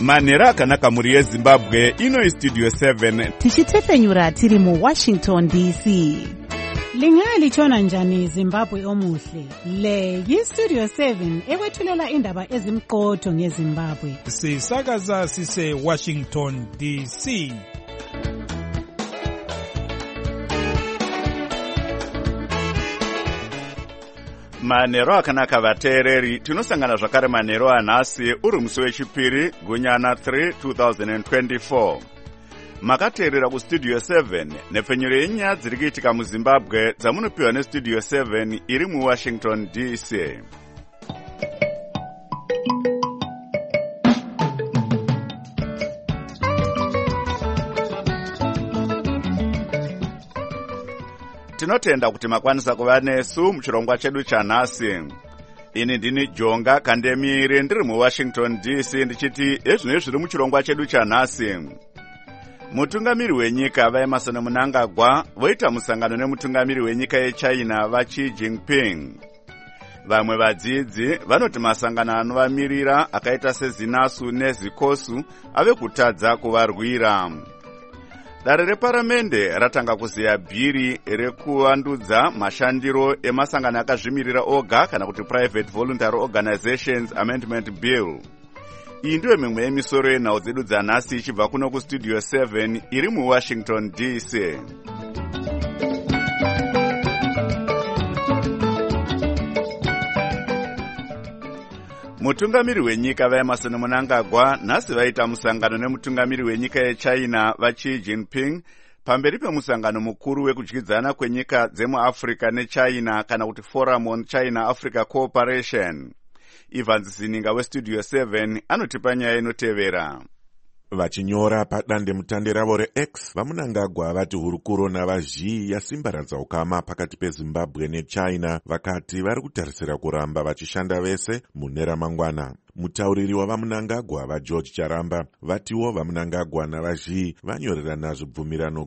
manhero akanaka muri yezimbabwe. Ino Studio 7 tichitefenyura tiri muWashington DC. Lingalitshona njani Zimbabwe omuhle? Le yiStudio 7 ekwethulela indaba ezimqotho ngeZimbabwe. Sisakaza sise Washington DC. manhero akanaka vateereri. Tinosangana zvakare manhero anhasi uri musi wechipiri gunyana 3 2024. Makateerera kuStudio 7 nepfenyuro yenyaya dziri kuitika muZimbabwe dzamunopiwa neStudio 7 iri muWashington DC. Tinotenda kuti makwanisa kuva nesu muchirongwa chedu chanhasi. Ini ndini Jonga Kandemire ndiri muWashington DC ndichiti ezvino zviri muchirongwa chedu chanhasi. Mutungamiri wenyika vaEmerson Mnangagwa voita musangano nemutungamiri wenyika yeChina vaXi Jinping. Vamwe vadzidzi vanoti masangano anovamirira akaita seZinasu neZikosu ave kutadza kuvarwira. Dare reparamende ratanga kuziya bhiri rekuvandudza mashandiro emasangano akazvimirira oga kana kuti Private Voluntary Organizations Amendment Bill. Iyi ndiyo mimwe yemisoro yenhau dzedu dzanhasi ichibva kuno kuStudio 7 iri muWashington DC. Mutungamiri wenyika vaEmerson Mnangagwa nhasi vaita musangano nemutungamiri wenyika yeChina vaXi Jinping pamberi pemusangano mukuru wekudyidzana kwenyika dzemuAfrica neChina kana kuti Forum on China-Africa Cooperation. Evans Zininga weStudio 7 anotipa nyaya inotevera. Vachinyora padandemutande ravo reX, vaMnangagwa vati hurukuro navaXi yasimbaradza ukama pakati peZimbabwe neChina, vakati vari kutarisira kuramba vachishanda vese mune ramangwana. Mutauriri wavaMnangagwa vaGeorge Charamba vatiwo vaMnangagwa navaXi vanyorerana zvibvumirano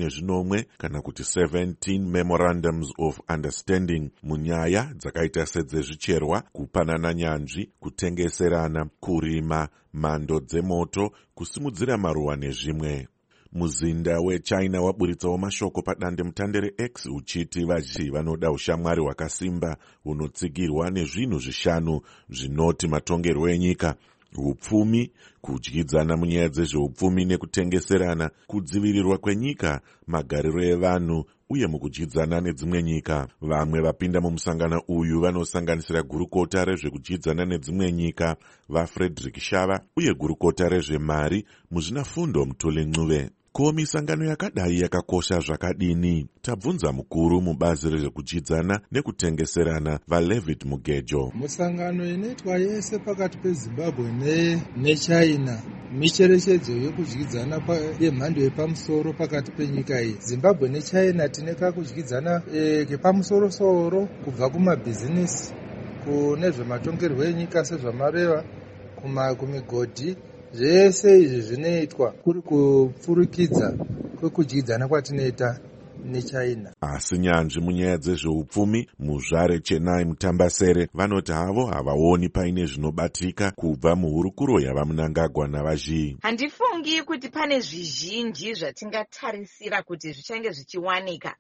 14 kana kuti 17 memorandums of understanding munyaya dzakaita sedzezvicherwa, kupanana nyanzvi, kutengeserana, kurima, mhando dzemoto, kusimudzira maruwa nezvimwe. Muzinda weChina waburitsawo mashoko padandemutande reX uchiti vaXi vanoda ushamwari hwakasimba hunotsigirwa nezvinhu 5 zvinoti matongerwo enyika: upfumi, kudyidzana munyaya dzezveupfumi nekutengeserana, kudzivirirwa kwenyika, magariro evanhu uye mukudyidzana nedzimwe nyika. Vamwe vapinda mumusangano uyu vanosanganisira gurukota rezvekudyidzana nedzimwe nyika vaFrederick Shava uye gurukota rezvemari muzvinafundo Mutole Ncuve. Ko misangano yakadai yakakosha zvakadini? Tabvunza mukuru mubazi rezvekudyidzana nekutengeserana vaLevitt Mugejo. Musangano inoitwa yese pakati peZimbabwe neChina micherechedzo yekudyidzana yemhando yepamusoro pakati penyika iyi. Zimbabwe neChina tine kakudyidzana kepamusoro-soro kubva kumabhizinesi kune zvematongerwo enyika sezvamareva kumigodhi. Zvese izvi zvinoitwa kuri kupfurukidza kwekudyidzana kwatinoita neChina. Asi nyanzvi munyaya dzezveupfumi muzvare Chenai Mutambasere vanoti havo havaoni paine zvinobatika kubva muhurukuro yavaMnangagwa navaXi. Handifungi kuti pane zvizhinji zvatingatarisira kuti zvichange zvichiwanika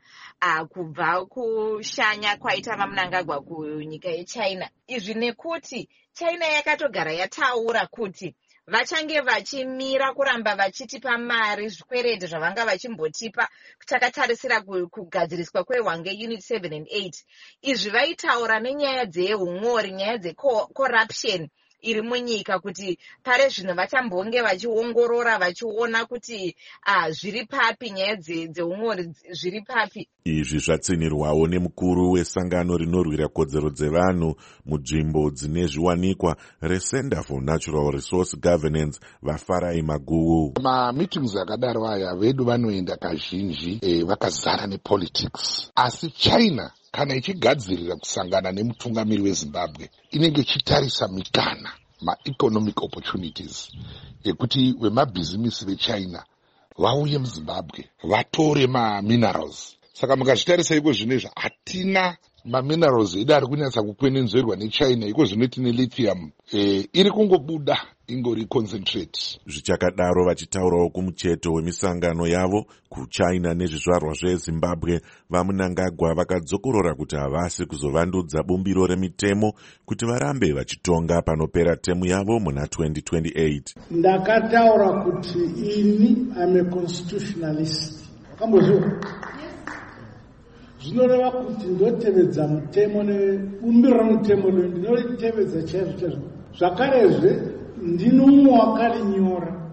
kubva kushanya kwaita vaMnangagwa kunyika yeChina. Izvi nekuti China yakatogara yataura kuti vachange vachimira kuramba vachitipa mari zvikwereti zvavanga vachimbotipa takatarisira kugadziriswa kwehwange Unit 7 and 8. Izvi vaitaura nenyaya dzehumori, nyaya dzecorruption iri munyika, kuti pare zvino vachambonge vachiongorora vachiona kuti zviri papi, nyaya dzehumori zviri papi. Izvi zvatsinirwawo nemukuru wesangano rinorwira kodzero dzevanhu munzvimbo dzine zviwanikwa reCenter for Natural Resource Governance vaFarai Maguwu. Meetings akadaro aya vedu vanoenda kazhinji vakazara nepolitics, asi China kana ichigadzirira kusangana nemutungamiri weZimbabwe inenge ichitarisa mikana, ma-economic opportunities ekuti vemabhizimisi veChina vauye muZimbabwe vatore ma-minerals. Saka mukazvitarisa iko zvinezva hatina ma-minerals edu ari kunyatsa kukwenenzverwa neChina, iko zvino tine lithium iri kungobuda ingori concentrate. Zvichakadaro vachitaurawo kumucheto wemisangano yavo kuchina nezvizvarwa zvezimbabwe, vaMnangagwa vakadzokorora kuti havasi kuzovandudza bumbiro remitemo kuti varambe vachitonga panopera temu yavo muna 2028. Ndakataura kuti ini am a constitutionalist. Wakambozviona? Zvinoreva kuti ndotevedza mutemo nebumbiro remutemo ndinotevedza chaizvo. Zvakarezve ndinumwe wakarinyora.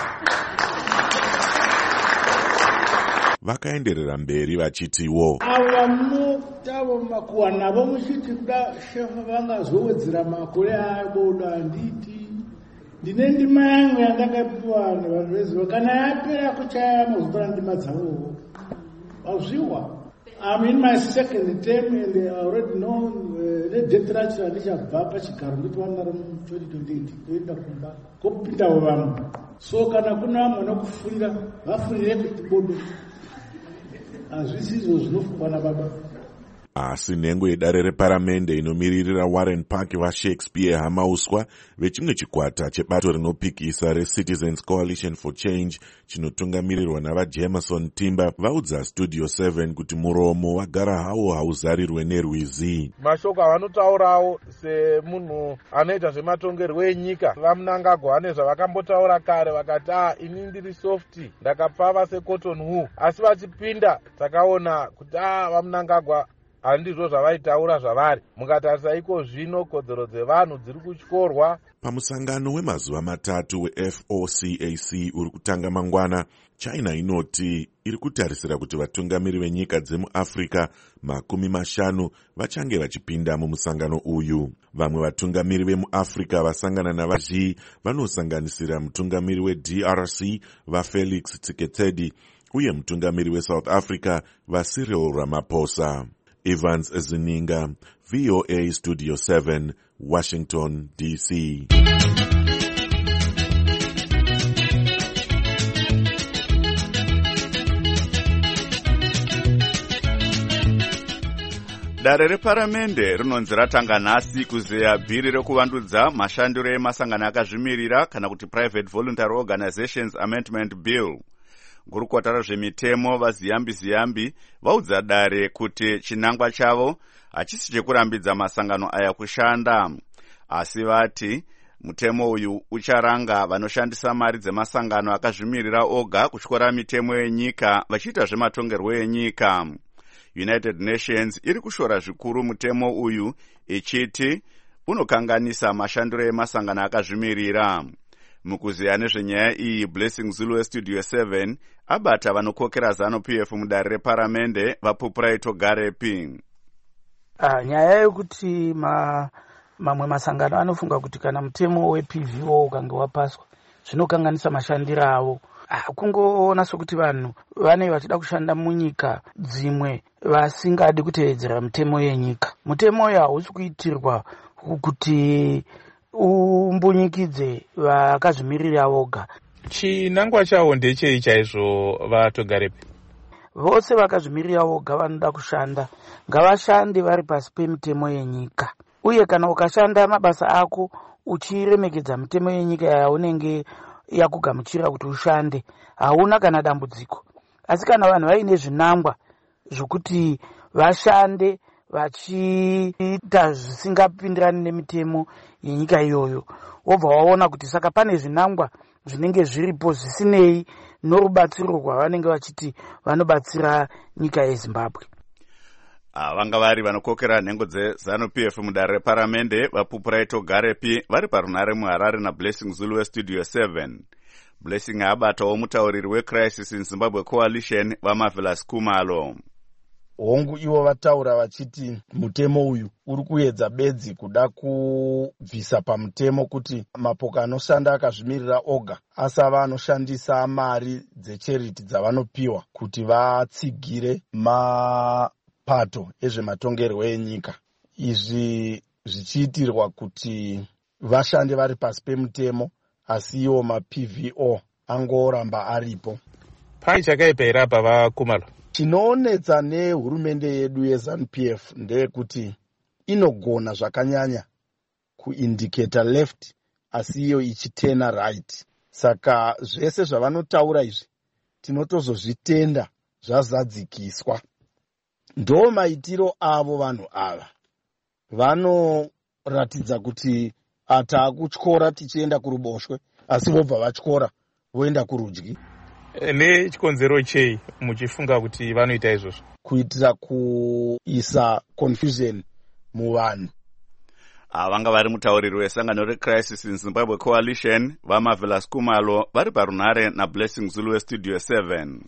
Vakaenderera mberi vachitiwo, ava munotavo makuwa navo muchiti kuda shefa vangazowedzera makore avo handiti. Ndine ndima yangu yandakapiwa nevanhu veziva, kana yapera kuchaya mazuva ndima dzavowo. Wazviwa. I'm in my second term and I already know the death racho handichabva pachigaro nditowanara mu 2028 toenda kumba kopindawo vamwe. So kana kuna vamwe vanokufurira vafurire kuti bodo. Hazvisizvo zvinofungwa nababa. asi nhengo yedare reparamende inomiririra Warren Park vaShakespeare Hamauswa vechimwe chikwata chebato rinopikisa reCitizens Coalition for Change chinotungamirirwa navaJemerson Timber vaudza Studio 7 kuti muromo wagara hawo hauzarirwe nerwizi. Mashoko avanotaurawo semunhu anoita zvematongerwo enyika vaMnangagwa vane zvavakambotaura kare vakati ini ndiri soft ndakapfava secotton wool, asi vachipinda takaona kuti vaMnangagwa handizvo zvavaitaura zvavari. Mukatarisa iko zvino kodzero dzevanhu dziri kutyorwa. Pamusangano wemazuva matatu weFOCAC uri kutanga mangwana, China inoti iri kutarisira kuti vatungamiri venyika dzemuAfrica 50 vachange vachipinda mumusangano uyu. Vamwe vatungamiri vemuAfrica vasangana navaZhi vanosanganisira mutungamiri weDRC vaFelix Tshisekedi uye mutungamiri weSouth Africa vaCyril Ramaphosa. Evans Zininga, VOA Studio 7, Washington, D.C. Dare reparamende rinonzi ratanga nhasi kuzeya bhiri rekuvandudza mashandiro emasangano akazvimirira kana kuti Private Voluntary Organizations Amendment Bill. Gurukota rezvemitemo vaziyambi vaudza dare kuti chinangwa chavo hachisi chekurambidza masangano aya kushanda, asi vati mutemo uyu ucharanga vanoshandisa mari dzemasangano akazvimirira oga kutyora mitemo yenyika vachiita zvematongerwo enyika. United Nations iri kushora zvikuru mutemo uyu ichiti unokanganisa mashandiro emasangano akazvimirira. Mukuziya nezvenyaya iyi, Blessing Zulu weStudio 7 abata vanokokera ZANU-PF mudare reparamende vaPupuraito Garepi. Nyaya yekuti mamwe masangano anofunga kuti kana mutemo wePVO ukange wapaswa zvinokanganisa mashandiro avo. Kungoona sokuti vanhu vane vachida kushanda munyika dzimwe vasingadi kutevedzera mutemo yenyika. Mutemo uyu hausi kuitirwa kuti umbunyikidze vakazvimirira voga. Chinangwa chavo ndechei chaizvo vaTogarepi? Vose vakazvimirira voga vanoda kushanda ngavashande vari pasi pemitemo yenyika, uye kana ukashanda mabasa ako uchiremekedza mitemo yenyika yaunenge yakugamuchira kuti ushande hauna kana dambudziko. Asi kana vanhu vaine zvinangwa zvokuti vashande vachiita zvisingapindirani nemitemo yenyika iyoyo, wobva waona kuti saka pane zvinangwa zvinenge zviripo zvisinei norubatsiro rwavanenge vachiti vanobatsira nyika yeZimbabwe. Vanga vari vanokokera nhengo dzeZANU-PF mudare reparamende vaPupuraito Garepi vari parunare muHarare naBlessing Zulu weStudio 7. Blessing abatawo mutauriri weCrisis in Zimbabwe Coalition vaMarvelous Khumalo. Hongu ivo vataura vachiti mutemo uyu uri kuedza bedzi kuda kubvisa pamutemo kuti mapoka anoshanda akazvimirira oga asava anoshandisa mari dzecharity dzavanopiwa kuti vatsigire mapato ezvematongerwo enyika. Izvi zvichiitirwa kuti vashande vari pasi pemutemo, asi iwo maPVO angoramba aripo. Pai chakaipa here apa vaKhumalo? Chinoonetsa nehurumende yedu yeZANU-PF ndeyekuti inogona zvakanyanya kuindicata left asi iyo ichitena right. Saka zvese zvavanotaura izvi tinotozozvitenda zvazadzikiswa. Ndo maitiro avo vanhu ava. Vanoratidza kuti taakutyora tichienda kuruboshwe, asi vobva vatyora voenda kurudyi. Nechikonzero chei muchifunga kuti vanoita izvozvo? Kuitira kuisa confusion muvanhu. Vanga vari mutauriri wesangano reCrisis in Zimbabwe Coalition vaMarvelous Kumalo vari parunhare naBlessing Zulu weStudio 7.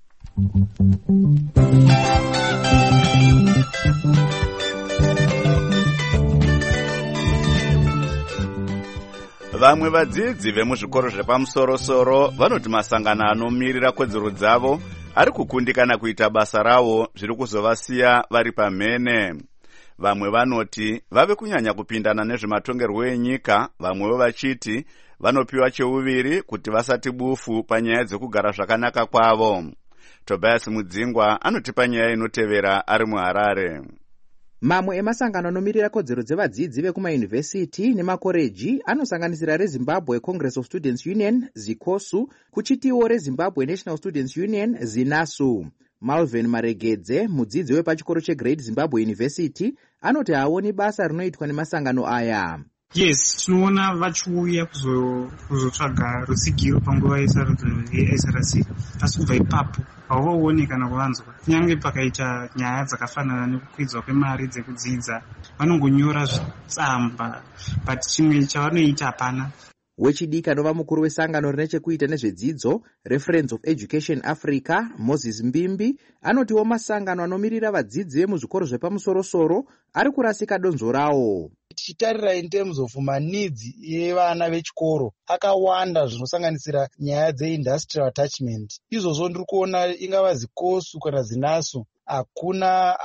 Vamwe vadzidzi vemuzvikoro zvepamusoro-soro vanoti masangano anomirira kodzero dzavo ari kukundikana kuita basa ravo zviri kuzovasiya vari pamhene. Vamwe vanoti vave kunyanya kupindana nezvematongerwo enyika, vamwewo vachiti vanopiwa cheuviri kuti vasati bufu panyaya dzekugara zvakanaka kwavo. Tobias Mudzingwa anotipa nyaya inotevera ari muHarare. Mamwe emasangano anomirira kodzero dzevadzidzi vekumayunivhesiti nemakoreji anosanganisira reZimbabwe Congress of Students Union ZICOSU, kuchitiwo reZimbabwe National Students Union ZINASU. Malvin Maregedze, mudzidzi wepachikoro cheGreat Zimbabwe University, anoti haoni basa rinoitwa nemasangano aya. Yes, tinoona vachiuya kuzotsvaga rutsigiro panguva yesarudzo yeSRC, asi kubva ipapo hauvaoni kana kuvanzwa. Kunyange pakaita nyaya dzakafanana nekukwidzwa kwemari dzekudzidza, vanongonyora zvitsamba, but chimwe chavanoita hapana. Wechidiki anova mukuru wesangano rine chekuita nezvedzidzo Reference of Education Africa, Moses Mbimbi, anotiwo masangano anomirira vadzidzi vemuzvikoro zvepamusoro-soro ari kurasika donzvo rawo. Tichitarira in terms of needs yevana vechikoro akawanda, zvinosanganisira nyaya dzeindustrial attachment. Izvozvo ndiri kuona ingava ZICOSU kana ZINASU hakuna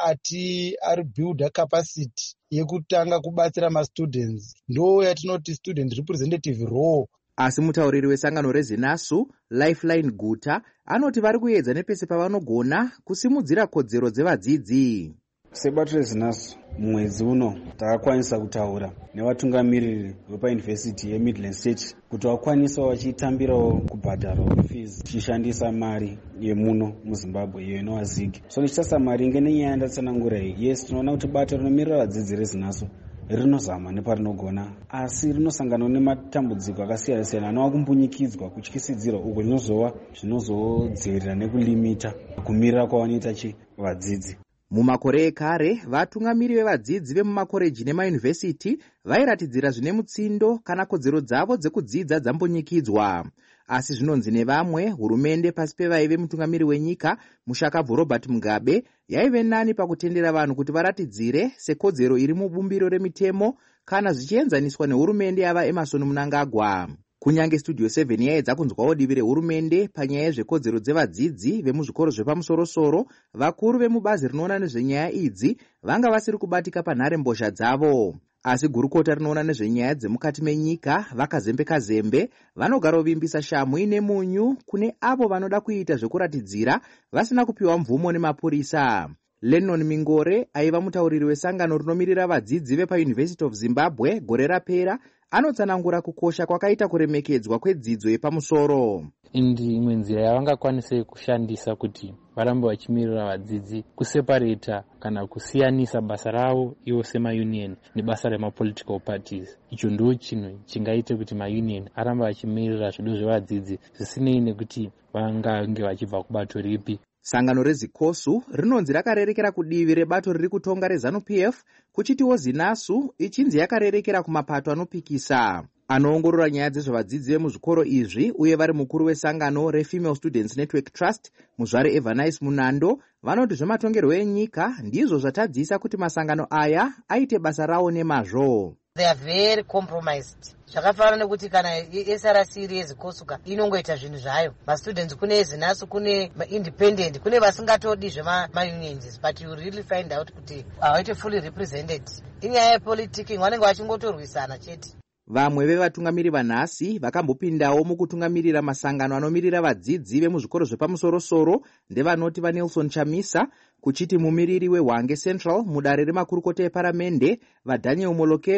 ari builda capacity yekutanga kubatsira mastudents. Ndo yatinoti student representative role. Asi mutauriri wesangano reZINASU Lifeline Guta anoti vari kuedza nepese pavanogona kusimudzira kodzero dzevadzidzi. Sebato reZINASU mwedzi uno takakwanisa kutaura nevatungamiriri vepayunivhesiti yeMidland State kuti vakwanisawo vachitambirawo kubhadhara fees tichishandisa mari yemuno muZimbabwe iyo inova ZIG. So nichitarisa mari inge nenyaya ndatsanangura iyi, yes, tinoona kuti bato rinomirira vadzidzi reZINASU rinozama neparinogona, asi rinosangana nematambudziko akasiyana-siyana anova kumbunyikidzwa, kutyisidzirwa uko zvinozodzivirira nekulimita kumirira kwavanoita vadzidzi. Mumakore ekare, vatungamiri vevadzidzi vemumakoreji nemayunivhesiti vairatidzira zvine mutsindo kana kodzero dzavo dzekudzidza dzambonyikidzwa. Asi zvinonzi nevamwe, hurumende pasi pevaive mutungamiri wenyika Mushakabvu Robert Mugabe yaive nani pakutendera vanhu kuti varatidzire sekodzero iri mubumbiro remitemo kana zvichienzaniswa nehurumende yava Emerson Mnangagwa. Kunyange Studio 7 yaedza kunzwawo divi rehurumende panyaya yezvekodzero dzevadzidzi vemuzvikoro zvepamusoro-soro, vakuru vemubazi rinoona nezvenyaya idzi vanga vasiri kubatika panhare mbozha dzavo. Asi gurukota rinoona nezvenyaya dzemukati menyika vakazembe-kazembe vanogara vimbisa shamu ine munyu kune avo vanoda kuita zvekuratidzira vasina kupiwa mvumo nemapurisa. Lennon Mingore aiva mutauriri wesangano rinomirira vadzidzi vepaUniversity of Zimbabwe gore rapera, anotsanangura kukosha kwakaita kuremekedzwa kwedzidzo yepamusoro. Imwe nzira yavangakwanisa kushandisa kuti varambe vachimirira vadzidzi kuseparata kana kusiyanisa basa ravo ivo semaunion nebasa remapolitical parties. Icho ndo chinhu chingaite kuti maunion arambe vachimirira zvido zvevadzidzi zvisinei nekuti vangange vachibva kubato ripi. Sangano reZICOSU rinonzi rakarerekera kudivi rebato riri kutonga reZANU-PF, kuchitiwo ZINASU ichinzi yakarerekera kumapato anopikisa. Anoongorora nyaya dzezvevadzidzi vemuzvikoro izvi uye vari mukuru wesangano reFemale Students Network Trust, Muzvare Evanice Munando, vanoti zvematongerwo enyika ndizvo zvatadzisa kuti masangano aya aite basa rawo nemazvo. They are very compromised. Zvakafanana nekuti kana SRC yeZICOSU inongoita zvinhu zvayo. Mastudents kune ZINASU, kune independent, kune vasingatodi zvema-unions, but you really find out kuti havaite fully represented. Inyaya yepolitiki vanenge vachingotorwisana chete. Vamwe vevatungamiri vanhasi vakambopindawo mukutungamirira masangano anomirira vadzidzi vemuzvikoro zvepamusoro-soro ndevanoti vaNelson Chamisa, kuchiti mumiriri weHwange Central mudare remakurukota eparamende vaDaniel Molokele,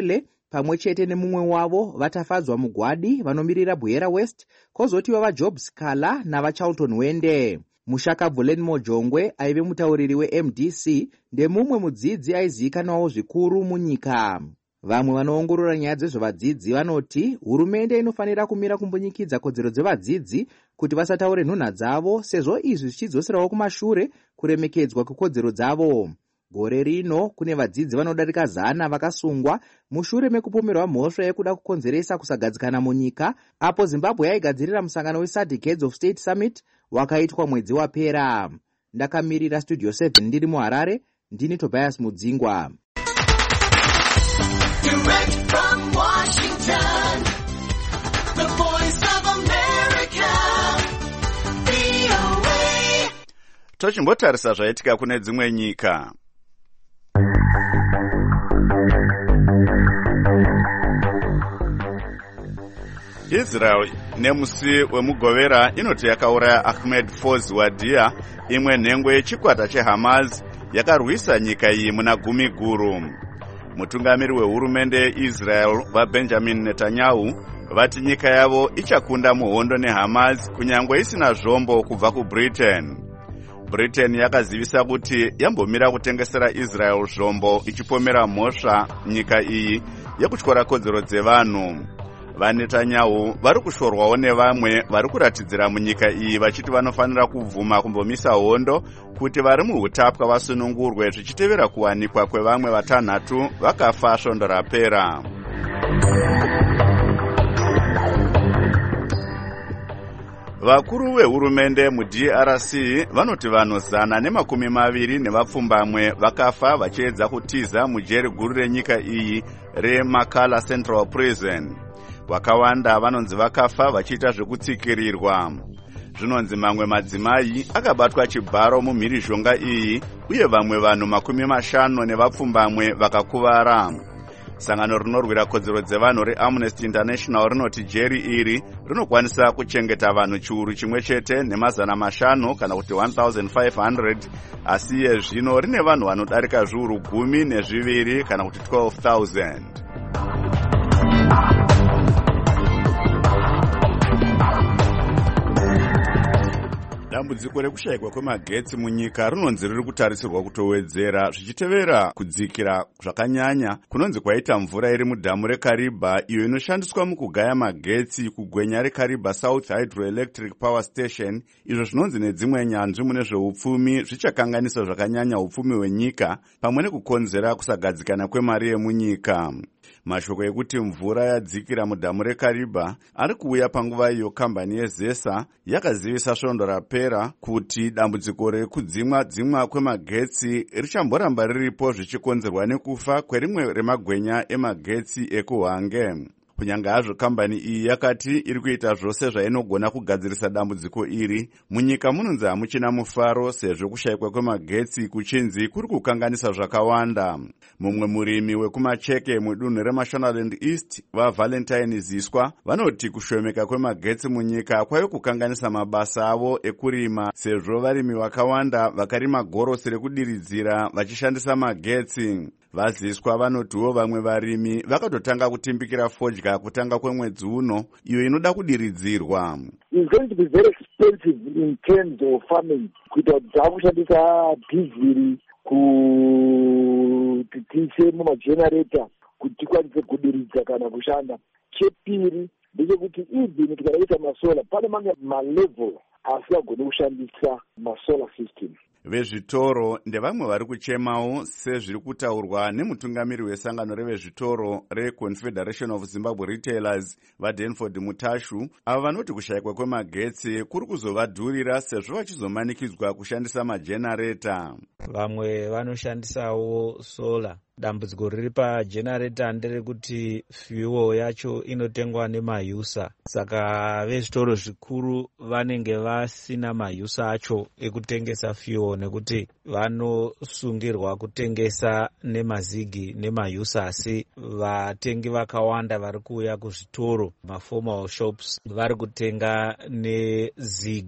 pamwe chete nemumwe wavo vatafadzwa mugwadi vanomirira Buyera West, kwozotiwa vaJob Scala navaCharlton Wende. Mushakabvu Lenmo Jongwe aive mutauriri weMDC ndemumwe mudzidzi aizivikanwawo zvikuru munyika. Vamwe vanoongorora nyaya dzezvevadzidzi vanoti hurumende inofanira kumira kumbonyikidza kodzero dzevadzidzi kuti vasataure nhunha dzavo, sezvo izvi zvichidzoserawo kumashure kuremekedzwa kwekodzero dzavo. Gore rino kune vadzidzi vanodarika 100 vakasungwa mushure mekupomerwa mhosva yekuda kukonzeresa kusagadzikana munyika, apo Zimbabwe yaigadzirira musangano weSADC Heads of State Summit wakaitwa mwedzi wapera. Ndakamirira Studio 7 ndiri muHarare, ndini Tobias Mudzingwa. Direct from Washington, the voice of America, VOA. Tochimbotarisa zvaitika kune dzimwe nyika. Israel nemusi wemugovera inoti yakauraya Ahmed Foz Wadia, imwe nhengo yechikwata cheHamas yakarwisa nyika iyi muna gumi guru. Mutungamiri wehurumende yeIsrael vaBenjamin Netanyahu vati nyika yavo ichakunda muhondo neHamas kunyangwe isina zvombo kubva kuBritain. Britain yakazivisa kuti yambomira kutengesera Israel zvombo ichipomera mhosva nyika iyi yekutyora kodzero dzevanhu. VaNetanyahu vari kushorwawo nevamwe vari kuratidzira munyika iyi vachiti vanofanira kubvuma kumbomisa hondo kuti vari muhutapwa vasunungurwe zvichitevera kuwanikwa kwevamwe 6 vakafa svondo rapera. Vakuru vehurumende muDRC vanoti vanhu 120 nevapfumbamwe vakafa vachiedza kutiza mujeri guru renyika iyi reMakala Central Prison. Vakawanda vanonzi vakafa vachiita zvekutsikirirwa. Zvinonzi mamwe madzimai akabatwa chibharo mumhirizhonga iyi uye vamwe vanhu 50 nevapfumbamwe vakakuvara. Sangano rinorwira kodzero dzevanhu reAmnesty International rinoti jeri iri rinokwanisa kuchengeta vanhu chiuru chimwe chete nemazana 500 kana kuti 1500, asi zvino rine vanhu vanodarika zviuru 12 kana kuti 12,000. Dambudziko rekushayikwa kwemagetsi munyika rinonzi riri kutarisirwa kutowedzera zvichitevera kudzikira zvakanyanya kunonzi kwaita mvura iri mudhamu reKariba iyo inoshandiswa mukugaya magetsi kugwenya reKariba South Hydroelectric Power Station. Izvo zvinonzi nedzimwe nyanzvi mune zveupfumi zvichakanganisa zvakanyanya upfumi hwenyika pamwe nekukonzera kusagadzikana kwemari yemunyika. Mashoko ekuti mvura yadzikira mudhamu reKariba ari kuuya panguva iyo kambani yeZesa yakazivisa svondo rapera kuti dambudziko rekudzimwa kwemagetsi richamboramba riripo zvichikonzerwa nekufa kwerimwe remagwenya emagetsi ekuHwange. Kunyange hazvo kambani iyi yakati iri kuita zvose zvainogona kugadzirisa dambudziko iri, munyika munonzi hamuchina mufaro sezvo kushayikwa kwemagetsi kuchinzi kuri kukanganisa zvakawanda. Mumwe murimi wekumacheke mudunhu reMashonaland East vaValentine Ziswa vanoti kushomeka kwemagetsi munyika kwaive kukanganisa mabasa avo ekurima sezvo varimi vakawanda vakarima gorosi rekudiridzira vachishandisa magetsi. VaZiswa vanotiwo vamwe varimi vakatotanga kutimbikira fodya kutanga kwemwedzi uno iyo inoda kudiridzirwa. It's going to be very expensive in terms of farming. Kuita kuti takushandisa diesel kuti tiise mumagenerator kuti tikwanise kudiridza kana kushanda. Chepiri ndechekuti even tikanaisa masola pane mamwe malevel asingagoni kushandisa masolar system. Vezvitoro ndevamwe vari kuchemawo sezviri kutaurwa nemutungamiri wesangano revezvitoro reConfederation of Zimbabwe Retailers vaDanford Mutashu, avo vanoti kushayikwa kwemagetsi kuri kuzovadhurira sezvo vachizomanikidzwa kushandisa majenareta. Vamwe vanoshandisawo solar. Dambudziko riri pajenareta nderekuti fuel yacho inotengwa nemayusa, saka vezvitoro zvikuru vanenge vasina mayusa acho ekutengesa fuel nekuti vanosungirwa kutengesa nemazigi nemayusa, asi vatengi vakawanda vari kuuya kuzvitoro maformal shops vari kutenga nezigi.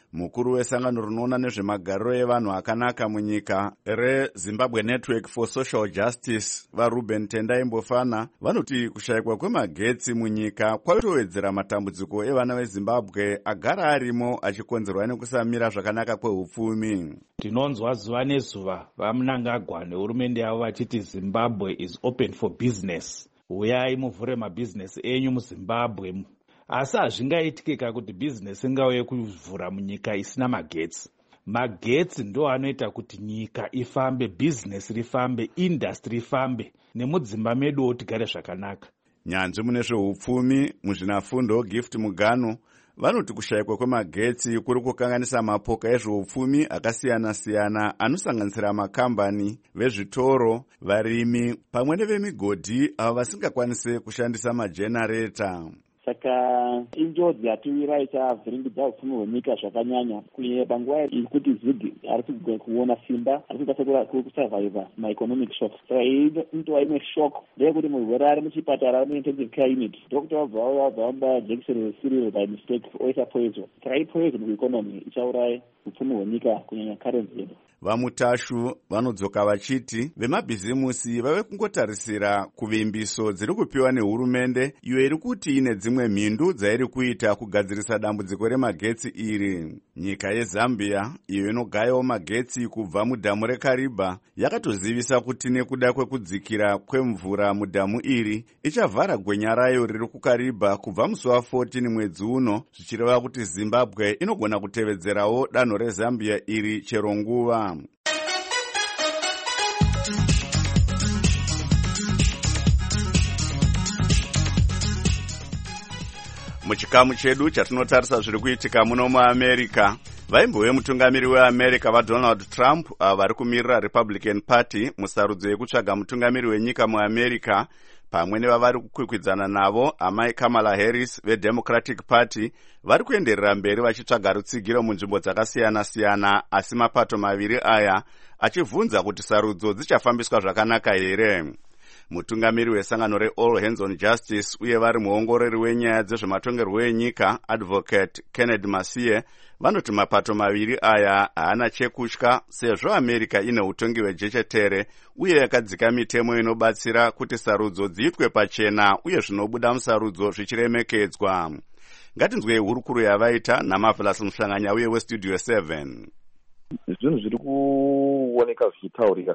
Mukuru wesangano rinoona nezvemagariro evanhu akanaka munyika reZimbabwe Network for Social Justice vaRuben Tendai Mbofana vanoti kushayikwa kwemagetsi munyika kwatowedzera matambudziko evana veZimbabwe agara arimo achikonzerwa nekusamira zvakanaka kwehupfumi. Tinonzwa zuva nezuva vaMnangagwa nehurumende yavo vachiti Zimbabwe is open for business. Uyai muvhure mabhizinesi enyu muZimbabwe. Asi hazvingaitikika kuti bhizinesi ingauye kuvhura munyika isina magetsi. Magetsi ndo anoita kuti nyika ifambe, bhizinesi rifambe, industry ifambe, nemudzimba meduwo tigare zvakanaka. Nyanzvi mune zvehupfumi muzvinafundo Gift Mugano vanoti kushayikwa kwemagetsi kuri kukanganisa mapoka ezvehupfumi akasiyana-siyana anosanganisira makambani, vezvitoro, varimi pamwe nevemigodhi avo vasingakwanise kushandisa majenareta. Saka injodzi yatiwira ichavhiringidza upfumi hwenyika zvakanyanya kunyanya panguva yekuti ZIG ari kuona simba, ari kukasa kusavhaiva maeconomic shocks. Saka iyi inotova imwe shock ndeyekuti murwere ari muchipatara ari muintensive care unit dokta wabva vamba jekiseni resiriro by mistake oisa poison. Saka iyi poison kueconomy ichauraya upfumi hwenyika kunyanya currency yedu. VaMutashu vanodzoka vachiti vemabhizimusi vave kungotarisira kuvimbiso dziri kupiwa nehurumende iyo iri kuti ine dzimwe mhindu dzairi kuita kugadzirisa dambudziko remagetsi iri. Nyika yeZambia iyo inogayawo magetsi kubva mudhamu reKariba yakatozivisa kuti nekuda kwekudzikira kwemvura mudhamu iri ichavhara gwenya rayo riri kuKariba kubva musi wa14 mwedzi uno, zvichireva kuti Zimbabwe inogona kutevedzerawo danho reZambia iri chero nguva. Muchikamu chedu chatinotarisa zviri kuitika muno muAmerica, vaimbove mutungamiri weAmerica vaDonald Trump vari kumirira Republican Party musarudzo yekutsvaga mutungamiri wenyika muAmerica pamwe nevavari kukwikwidzana navo amai Kamala Harris veDemocratic Party vari kuenderera mberi vachitsvaga rutsigiro munzvimbo dzakasiyana-siyana, asi mapato maviri aya achivhunza kuti sarudzo dzichafambiswa zvakanaka here. Mutungamiri wesangano reAll Hands on Justice uye vari muongorori wenyaya dzezvematongerwo enyika Advocate Kennedy Masie vanoti mapato maviri aya haana chekutya sezvo America ine utongi hwejechetere uye yakadzika mitemo inobatsira kuti sarudzo dziitwe pachena uye zvinobuda musarudzo zvichiremekedzwa. Ngatinzwei hurukuro yavaita naMarvelous Muhlanganya uye weStudio 7. Zvinhu zviri kuoneka zvichitaurika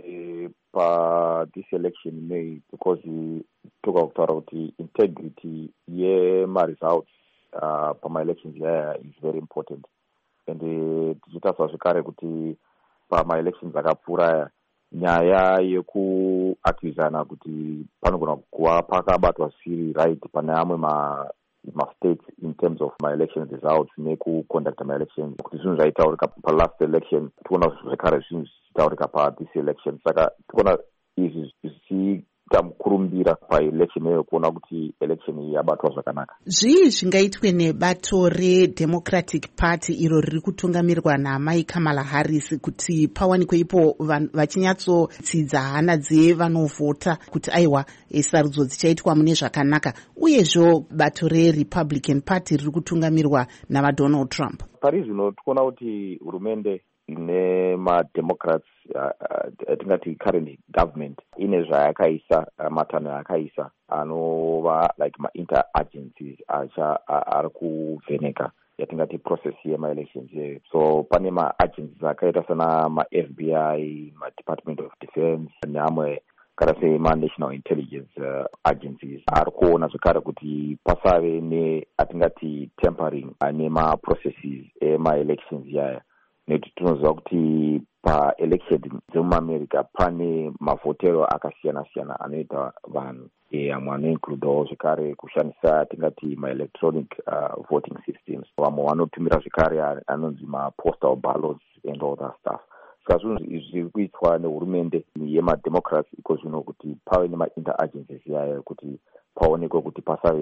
this election May because toka kutaura kuti integrity yemaresults pama-elections yaya is very important, and tichitarisa zvekare kuti pama-elections akapfuura nyaya yekuakwizana kuti panogona kuva pakabatwa zviri right pane amwe ma-states in terms of my-elections results nekuconducta my-elections, kuti zvinhu zvaitaurika palast election tikuona zvekare zvinhu zvichitaurika pathis election. Saka tikuona izvi zvichiita mukurumbira paelection iyoyo kuona kuti election iyi yabatwa zvakanaka. Zvii zvingaitwe nebato reDemocratic Party iro riri kutungamirwa naamai Kamala Harris kuti pawanikwe ipo vachinyatsotsidza hana dzevanovhota kuti aiwa sarudzo dzichaitwa mune zvakanaka, uyezvo bato reRepublican Party riri kutungamirwa navaDonald Trump? Pari zvino tikuona kuti hurumende nemaDemocrats atingati current government ine zvayakaisa matanho ayakaisa anova like ma-inter-agencies ari kuvheneka yatingati process yema-elections yeyo. So pane ma-agencies akaita sana ma-FBI, ma-Department of Defense neamwe kana sema-national intelligence agencies ari kuona zvekare kuti pasave neatingati tampering nema-processes ema-elections yaya. Nekuti tinoziva kuti pa-election dzemuAmerica pane mavhotero akasiyana-siyana anoita vanhu, amwe anoincludawo zvekare kushandisa tingati ma-electronic voting systems, vamwe vanotumira zvekare anonzi ma-postal ballots and all that stuff. Saka zvinhu izvi zviri kuitwa nehurumende yemaDemocrats iko zvino kuti pave nema-inter-agencies yayo kuti paonekwe kuti pasave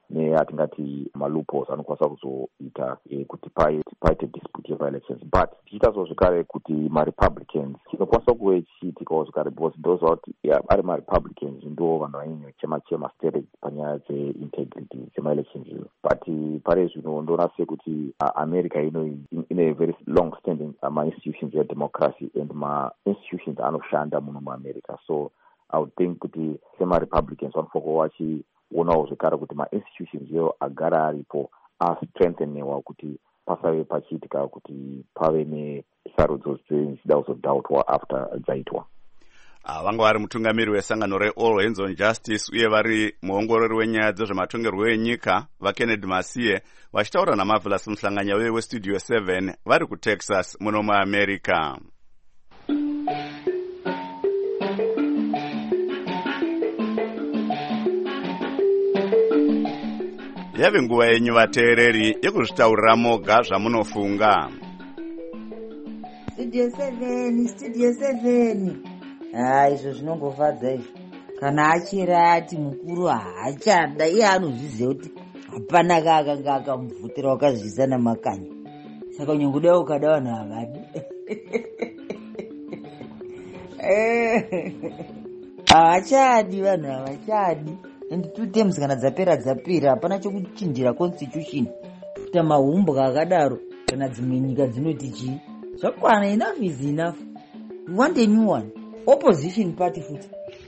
neatingati maloopholes anokwanisa kuzoita kuti paite dispute yepa-elections. But tichitazo zvekare kuti ma-Republicans chinokwanisa kuve chiitikawo zvekare because ndoziva kuti ari ma-Republicans ndo vanhu vainyanya chema strategy panyaya dze-integrity dzema-elections izo. But pare zvino ndoona sekuti America ine very long standing ma-institutions edemocracy and ma-institutions anoshanda muno muAmerica. So I would think kuti sema-Republicans vanofoko vachionawo zvekare kuti ma-institutions iwo agara aripo astrengtheniwa kuti pasave pachiitika kuti pave nesarudzo dzichida kuzodhautwa after dzaitwa. Vanga vari mutungamiri wesangano reAll Hands on Justice uye vari muongorori wenyaya dzezvematongerwo enyika vaKennedy Masiye vachitaura naMarvelous muhlanganya weStudio 7 vari kuTexas muno muAmerica. Yave nguva yenyu vateereri yekuzvitaurira moga zvamunofunga. Studio 7. Izvo zvinongofadza izvo. Kana achira ati mukuru haachada, iye anozviziva kuti hapana kakanga akamuvhutira wakazvisa namakanya. Saka nyangudai ukada vanhu havadi. Havachadi vanhu, havachadi. And 2 terms kana dzapera hapana chokuchinjira constitution. Kuita mahumbwa akadaro kana dzimwe nyika dzinoti chii. Zvakwana, enough is enough. We want a new one. Opposition party futi.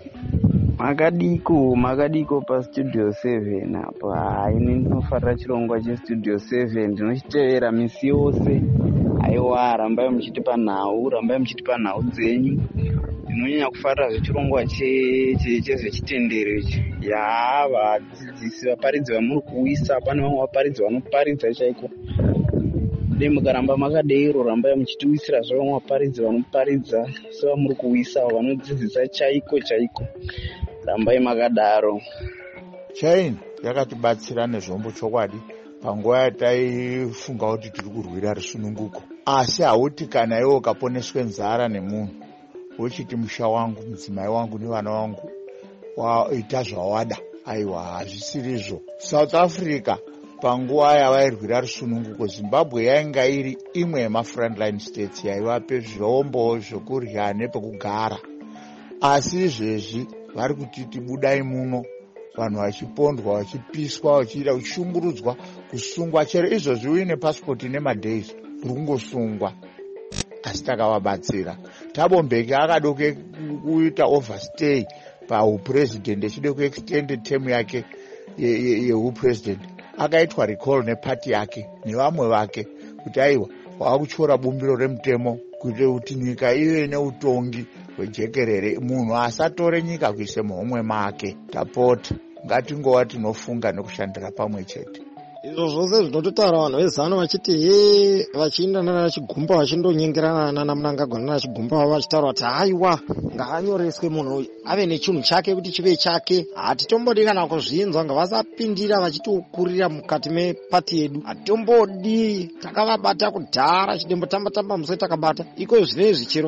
Makadiko pa Studio 7 apa. Ini ndinofarira chirongwa cheStudio 7 ndinochitevera misi yose. Aiwa, rambai muchitipa nhau dzenyu. Ndinonyanya kufarira zvechirongwa chezvechitendero ichi. Vadzidzisi vaparidzi vamuri kuisa, pane vamwe vaparidzi vanoparidza chaiko. Mukaramba makadero, rambai muchitiwisira zvavamwe vaparidzi vanoparidza sevamuri kuisa vanodzidzisa chaiko. Rambai makadaro. Chain yakatibatsira nezvombo chokwadi panguva yataifunga kuti tiri kurwira rusununguko. Asi hauti kana iwe ukaponeswe nzara nemunhu wochiti musha wangu, mudzimai wangu nevana vangu waita zvawada. Aiwa, hazvisirizvo. South Africa panguva yavairwira rusununguko, Zimbabwe yainga iri imwe yema-frontline states yaivape zvombo zvokudya nepekugara. Asi izvezvi vari kutiti budai muno, vanhu vachipondwa, vachipiswa, vachiita kushungurudzwa, kusungwa. Chero izvozvi uine pasipoti nemadays uri kungosungwa. Asi takavabatsira. Thabo Mbeki akadoke kuita overstay paupresident echide kuextend term yake yeupresident. Akaitwa recall nepati yake nevamwe vake kuti aiwa wakuchora bumbiro remutemo kuti nyika ive neutongi hwejekerere, munhu asatore nyika kuise muhomwe make. Tapota ngatingova tinofunga nekushandira pamwe chete. Izvo zvose zvinototaura vanhu vezano vachiti vachienda nana Chigumba vachindonyengerana nana Mnangagwa nana Chigumba vachitaura kuti haiwa ngaanyoreswe munhu uyu ave nechinhu chake kuti chive chake. Hatitombodi kana kuzvinzwa, ngavasapindira vachitiukurira mukati mepati yedu. Hatitombodi, takavabata kudhara chidimbotamba musai takabata. Iko zvinezvi chero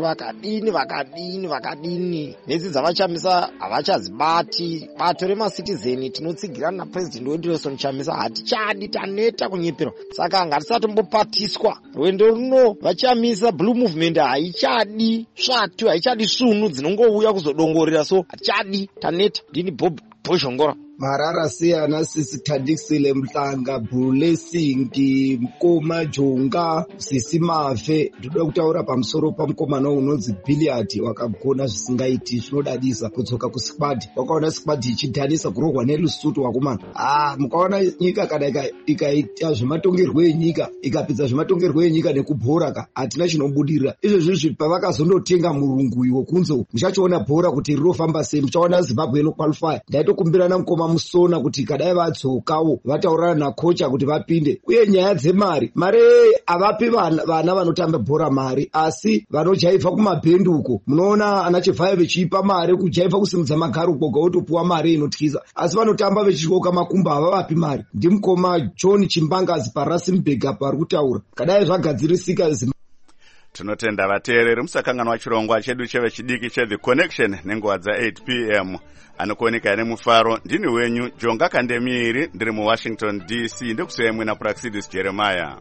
vakadini nhedzi dzavachamisa havachadzibati. Bato remacitizeni tinotsigirana napresident weNdilson Chamisa hatichadi, taneta kunyepera. Saka ngatisatombopatisa rwendo runo. Vachamisa blue movement haichadi svatu, haichadi sunu dzinongouya kuzodongorera. So hatichadi, taneta. Ndini Bob Bozhongora. Marara Siyana, Sisi Tadixile Mhlanga, Blessing, Mkoma Jonga, Sisi Mave. Ndoda kutaura pamusoro pamukomana unonzi Billiard wakagona zvisingaiti zvinodadisa kudzoka kusquad. Wakaona squad ichidhanisa kurohwa neLusutu wakomana. Mukaona nyika kana ikaita zvematongerwo enyika, ikapedza zvematongerwo enyika nekubhora ka hatina chinobudirira. Izvezvi pavakazondotenga murungu iwo kunzo muchachiona bhora kuti rinofamba sei, muchaona Zimbabwe inoqualify. Ndaitokumbirana mukoma Musona kuti kadai vadzokawo vataurana nakocha kuti vapinde. Uye nyaya dzemari, mari avapi vana vanotamba bhora mari, asi vanojaivha kumabhenduko. Munoona ana Chivhaya vechipa mari kujaivha kusimudza magaro koga wotopuwa mari inotyisa, asi vanotamba vechityoka makumba havavapi mari. Ndimukoma John Chimbangazi paRustenburg apa ari kutaura. Kadai zvagadzirisika tinotenda vateereri musakanganwa chirongwa chedu chevechidiki cheThe Connection nenguva dza8 p.m. anokuoneka nemufaro. Ndini wenyu Jonga Kandemiri, ndiri muWashington DC. Ndikusiyemwe naPraxidis Jeremiah.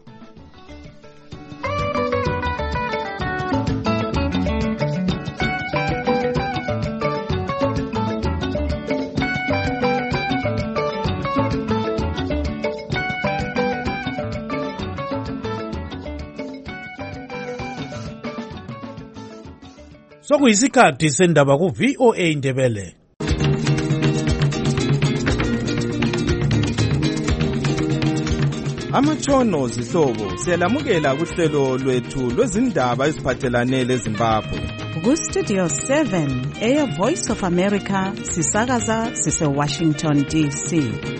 Sokuyisikhathi sendaba ku-VOA Indebele. Amatshono zihlobo siyalamukela kuhlelo lwethu lwezindaba eziphathelane leZimbabwe. Ku-Studio 7 Air Voice of America sisakaza sise-Washington DC.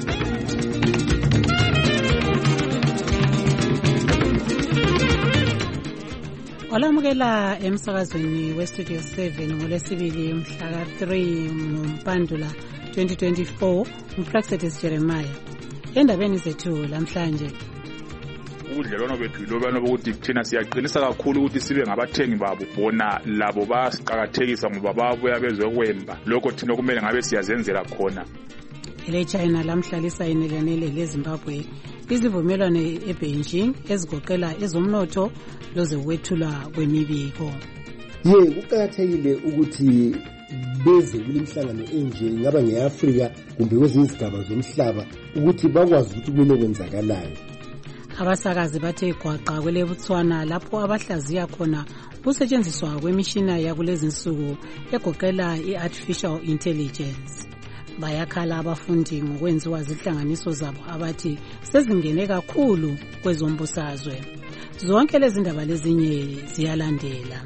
Olamukela emsakazweni weStudio 7 ngolesibili mhla ka-3 Mpandula 2024 uPraxidis Jeremiah. Endabeni zethu lamhlanje, ubudlelwano bethu yilobana bokuthi thina siyaqinisa kakhulu ukuthi sibe ngabathengi babo, bona labo basiqakathekisa ngoba babuya bezokwemba lokho thina kumele ngabe siyazenzela khona. ele-China lamhla lisayinelane leZimbabwe izivumelwano eBeijing ezigoqela ezomnotho loze ukwethulwa kwemibiko. Kuqakathekile ukuthi beze kulimhlangano enje, ingaba ngeAfrika kumbe kwezinye izigaba zomhlaba, ukuthi bakwazi ukuthi kumele kwenzakalayo. Abasakazi bathe gwaqa kweleBotswana lapho abahlaziya khona ukusetshenziswa kwemishina yakulezi nsuku egoqela i-artificial intelligence. Bayakhala abafundi ngokwenziwa zihlanganiso zabo abathi sezingene kakhulu kwezombusazwe. Zonke lezi ndaba lezinye ziyalandela.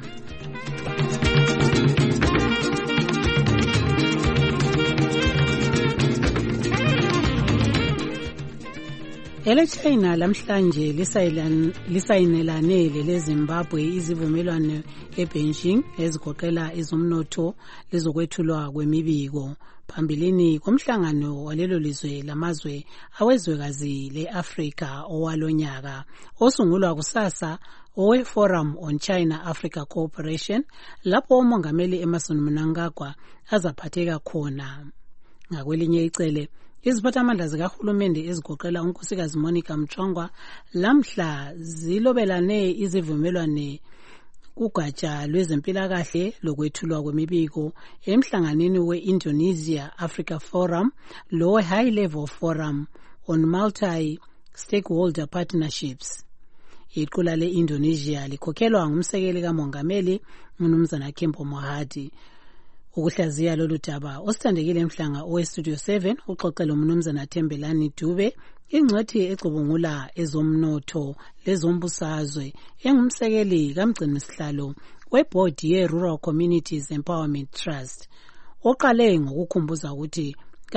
ele-China lamhlanje lisayinelane leZimbabwe izivumelwano eBeijing ezigoqela ezomnotho lezokwethulwa kwemibiko. Phambilini komhlangano walelo lizwe lamazwe awezwekazi le-Afrika owalonyaka osungulwa kusasa owe-Forum on China-Africa Cooperation, lapho umongameli Emmerson Mnangagwa azaphatheka khona. Ngakwelinye icele, iziphathamandla zikahulumende ezigoqela unkosikazi Monica Mchongwa lamhla zilobelane izivumelwane kugatsha lwezempilakahle lokwethulwa kwemibiko emhlanganweni we-Indonesia Africa Forum lowe High Level Forum on Multi-Stakeholder Partnerships. Iqula le-Indonesia likhokhelwa ngumsekeli kamongameli uMnumzana Kempo Mohadi. Ukuhlaziya lolu daba osithandekile emhlanga oweStudio 7 uxoxela uMnumzana Thembelani Dube, ingcwethi ecubungula ezomnotho lezombusazwe, engumsekeli kamgcinisihlalo weboard ye-Rural Communities Empowerment Trust. Oqale ngokukhumbuza ukuthi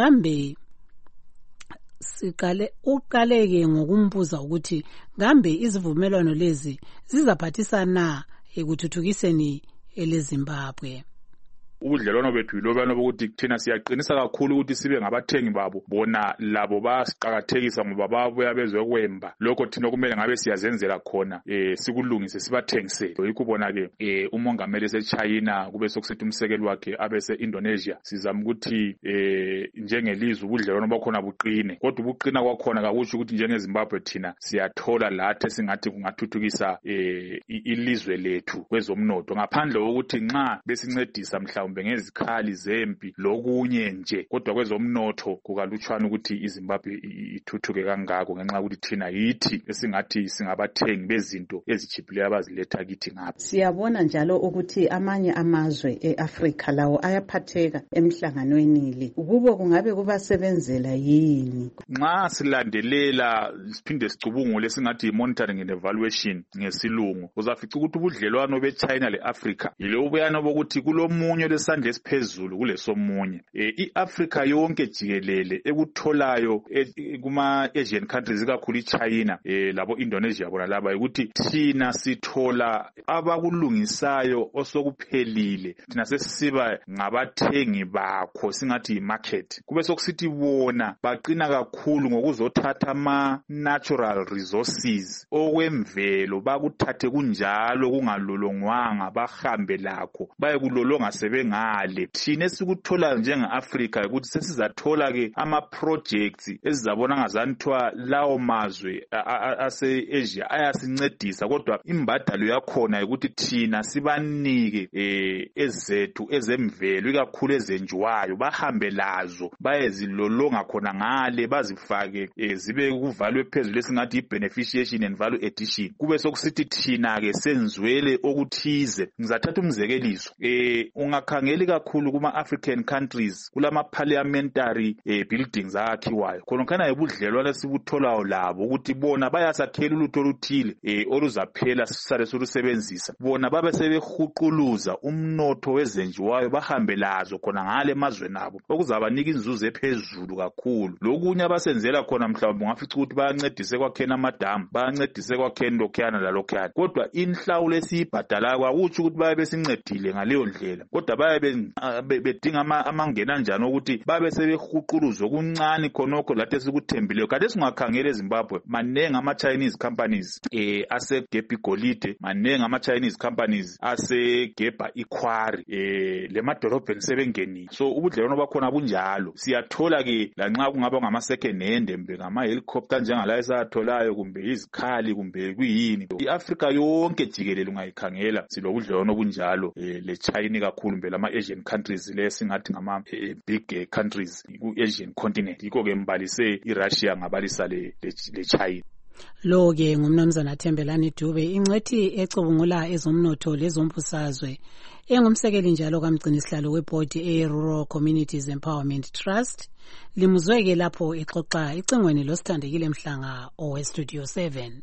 uqaleke ngokumbuza ukuthi ngambe izivumelwano lezi zizaphathisana ekuthuthukiseni eleZimbabwe. Ubudlelwano bethu yilobana bokuthi thina siyaqinisa kakhulu ukuthi sibe ngabathengi babo, bona labo basiqakathekisa ngoba babuya bezokwemba lokho thina kumele ngabe siyazenzela khona, sikulungise sibathengisele. Yikho bona-ke umongameli eseChina kube sokusithi umsekeli wakhe abese-Indonesia sizama ukuthi njengelizwe ubudlelwano bakhona buqine, kodwa ubuqina kwakhona kakusho ukuthi njengeZimbabwe thina siyathola lathi esingathi kungathuthukisa ilizwe lethu kwezomnotho, ngaphandle kokuthi nxa besincedisa mhlawumbe ngezikhali zempi lokunye nje, kodwa kwezomnotho kukalutshwana ukuthi iZimbabwe ithuthuke kangako ngenxa ukuthi thina yithi esingathi singabathengi bezinto ezitshiphileyo abaziletha kithi ngapha. Siyabona njalo ukuthi amanye amazwe eAfrika lawo ayaphatheka emhlanganweni le. Kubo kungabe kubasebenzela yini? Nxa silandelela siphinde sicubungule singathi monitoring and evaluation ngesilungu, uzafica ukuthi ubudlelwano beChina leAfrika yilo buyana bokuthi kulomunye basesandla esiphezulu kulesomunye. I-Africa yonke jikelele ekutholayo kuma-Asian countries ikakhulu iChina labo Indonesia bona laba ukuthi thina sithola abakulungisayo osokuphelile, thina sesiba ngabathengi bakho singathi market. Kube sokusithi bona baqina kakhulu ngokuzothatha ama-natural resources okwemvelo bakuthathe kunjalo kungalolongwanga bahambe lakho baye kulolonga sebengale. Thina esikuthola njenge-Africa ukuthi sesizathola-ke ama-projects ezizabona ngazanithiwa lawo mazwe ase-Asia ayasincedisa, kodwa imbadalo yakhona ukuthi thina sibanike ezethu ezemvelo ikakhulu ezenjiwayo bahambe lazo bayezilolonga khona ngale bazifake zibe kuvalue phezulu esingathi i-beneficiation and value addition. Kube sokusithi thina-ke senzwele okuthize. Ngizathatha umzekeliso. Ungakhangeli kakhulu kuma-African countries kulama-parliamentary buildings akhiwayo khona khana ebudlelwane esibutholayo labo ukuthi bona bayasakhela ulutho oluthile oluzaphela sisale solusebenzisa. Bona babe sebehuquluza umnotho wezenjiwayo bahambe lazo khona ngale emazweni abo okuzabanika inzuzo ephezulu kakhulu. Lokunye abasenzela khona mhlawumbe ungafica ukuthi bayancedise kwakhena amadamu, bayancedise kwakhena lokhuyana lalokhuyana, kodwa inhlawulo esiyibhadalayo kwakutsho ukuthi baye besincedile ngaleyo ndlela, kodwa baye bedinga amangena njani ukuthi babe sebehuquluza okuncane khonokho lathi esikuthembileyo. Kade singakhangela eZimbabwe manengi ama-Chinese companies asegebha igolide, manengi ama-Chinese companies asegebha ikhwari lemadolobheni sebengenile. So ubudlelwano bakhona bunjalo. Siyathola-ke lanxa kungaba ngama-second hand mbe ngama-helicopter njengala esatholayo kumbe izikhali kumbe kuyini. I-Africa yonke jikelele ungayikhangela silobudlelwano bunjalo le-China kakhulu mbe lama-Asian countries lesingathi ngama-big countries ku-Asian continent. Yikho-ke mbalise iRussia ngabalisa le-China. Lo-ke ngumnumzana Thembelani Dube, ingcethi ecubungula ezomnotho lezombusazwe, engumsekeli njalo kamgcinisihlalo webhodi e-Rural Communities Empowerment Trust. Limuzweke lapho exoxa icingweni losithandekile Mhlanga owe-Studio 7.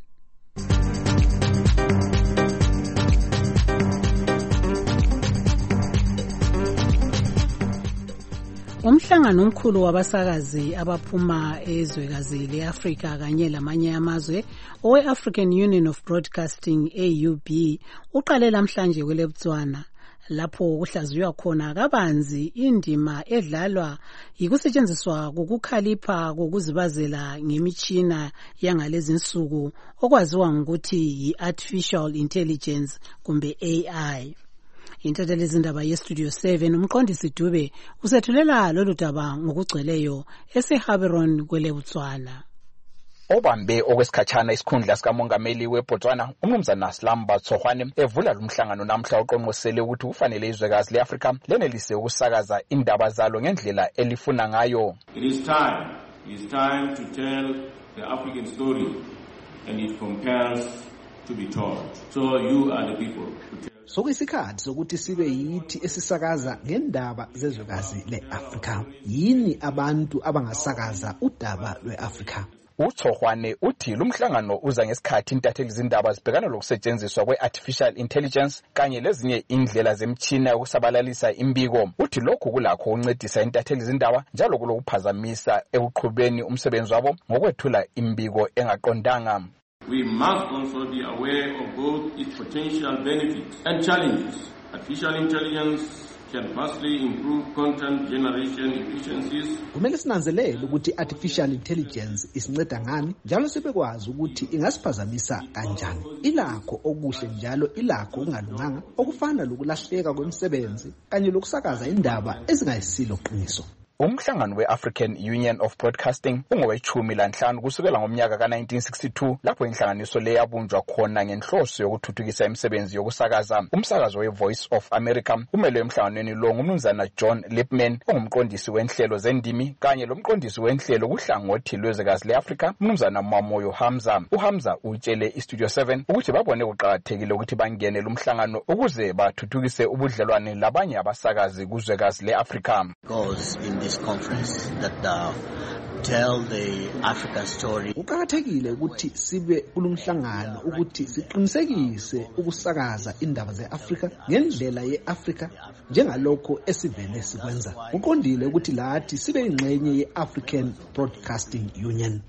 Umhlangano omkhulu wabasakazi abaphuma ezwekazi le-Afrika kanye lamanye amazwe owe-African Union of Broadcasting AUB uqale namhlanje kweleBotswana, lapho kuhlaziywa khona kabanzi indima edlalwa yikusetshenziswa kokukhalipha kokuzibazela ngemitshina yangalezi nsuku okwaziwa ngokuthi yi-artificial intelligence kumbe AI. Intatheli zindaba ye-Studio 7 umqondisi Dube usethulela lolu daba ngokugcweleyo eseHaberon kweleBotswana. Obambe okwesikhatshana isikhundla sikamongameli weBotswana umnumzana Slamba Tsohwane evula lumhlangano namhla uqonqosele ukuthi kufanele izwekazi leAfrika lenelise ukusakaza indaba zalo ngendlela elifuna ngayo. It is time to tell the African story, and it compels to be told. So you are the people who tell. Sokuyisikhathi sokuthi sibe yithi esisakaza ngendaba zezwekazi leAfrika. Yini abantu abangasakaza udaba lweAfrika? uTsohwane uthi lumhlangano uza ngesikhathi intatheli zindaba zibhekana lokusetshenziswa kwe-artificial intelligence kanye lezinye indlela zemtshina yokusabalalisa imbiko. Uthi lokhu kulakho ukuncedisa intatheli zindaba njalo kulokuphazamisa ekuqhubeni umsebenzi wabo ngokwethula imbiko engaqondanga. We must also be aware of both its potential benefits and challenges. Artificial intelligence can vastly improve content generation efficiencies. Kumele sinanzelele ukuthi artificial intelligence isinceda ngani njalo sibekwazi ukuthi ingasiphazamisa kanjani. Ilakho okuhle njalo ilakho okungalunganga okufana lokulahleka kwemisebenzi kanye lokusakaza indaba ezingayisilo qiniso. Umhlangano we-African Union of Broadcasting ungowe-15 kusukela ngomnyaka ka-1962 lapho inhlanganiso le yabunjwa khona ngenhloso yokuthuthukisa imisebenzi yokusakaza. Umsakazo we-Voice of America umele emhlanganweni lo ngumnumzana John Lipman ongumqondisi wenhlelo zendimi kanye lomqondisi wenhlelo kuhlangothi lwezwekazi le-Afrika umnumzana Mamoyo Hamza. UHamza utshele iStudio 7 ukuthi babone kuqakathekile ukuthi bangene lumhlangano ukuze bathuthukise ubudlelwane labanye abasakazi kuzwekazi le-Afrika. This conference that tell the Africa story. Kuqakathekile ukuthi sibe kulomhlangano ukuthi siqinisekise ukusakaza indaba ze-Afrika ngendlela ye-Afrika njengalokho esivele sikwenza. Kuqondile ukuthi lathi sibe ingxenye ye-African Broadcasting Union.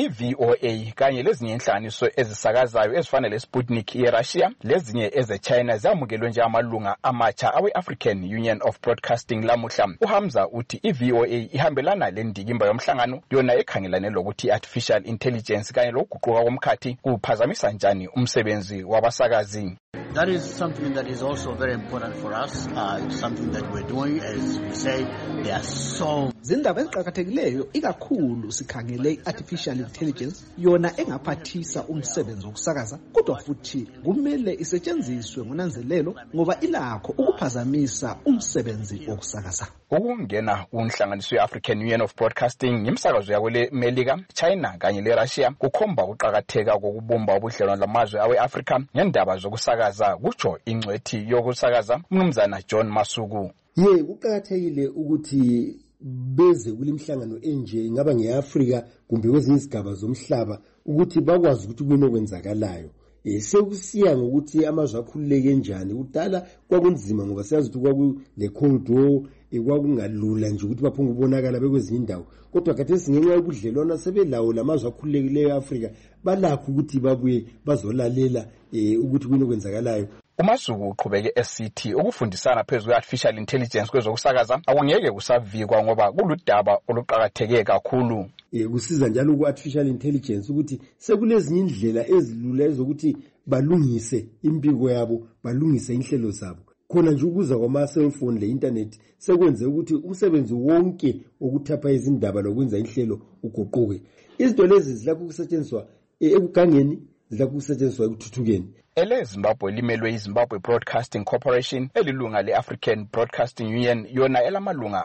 I-VOA kanye lezinye inhlanganiso ezisakazayo ezifana le-Sputnik ye-Russia lezinye eze-China zamukelwe njengamalunga amatsha awe-African Union of Broadcasting lamuhla. uHamza uthi i-VOA ihambelana lendikimba yomhlangano yona ekhangelane lokuthi i-artificial intelligence kanye lokuguquka komkhathi kuphazamisa njani umsebenzi wabasakazi. That is something that is also very important for us. It's something that we're doing, as we say, there are so zindaba eziqhakathekileyo ikakhulu sikhangele artificial intelligence yona engaphathisa umsebenzi wokusakaza kodwa futhi kumele isetshenziswe ngonanzelelo ngoba ilakho ukuphazamisa umsebenzi wokusakaza. Ukungena unhlanganiso ye-African Union of Broadcasting ngimsakazo yakwele Melika, China kanye le-Russia kukhomba ukuqakatheka kokubumba ubudlelwano lamazwe awe-Afrika ngendaba zokusakaza kutsho ingcwethi yokusakaza umnumzana John Masuku. Kuqakathekile ukuthi beze kulimhlangano enje ingaba ngeAfrika kumbe kwezinye izigaba zomhlaba ukuthi bakwazi ukuthi kunokwenzakalayo. Sekusiya ngokuthi amazwe akhululeke njani. Kudala kwakunzima ngoba siyazi ukuthi kwakule Cold War kwakungalula nje ukuthi baphonge ubonakala bekwezinye indawo. Kodwa khathesi ngenxa yobudlelwano sebelawo lamazwe akhululekileyo eAfrika balakho ukuthi babuye bazolalela ukuthi kunokwenzakalayo. uMasuku uqhubeke esithi ukufundisana phezulu kwe-artificial intelligence kwezokusakaza akungeke kusavikwa ngoba kuludaba oluqakatheke kakhulu. Kusiza njalo ku-artificial intelligence ukuthi sekulezinye indlela ezilula ezokuthi balungise impiko yabo, balungise inhlelo zabo. Khona nje ukuza kwama-cellphone le-internet sekwenze ukuthi umsebenzi wonke wokuthapha izindaba lokwenza inhlelo uguquke. Izinto lezi zilapho kusetshenziswa ekugangeni, zilapho kusetshenziswa ekuthuthukeni. Zimbabwe limelwe iZimbabwe Broadcasting Corporation elilunga le-African Broadcasting Union yona elamalunga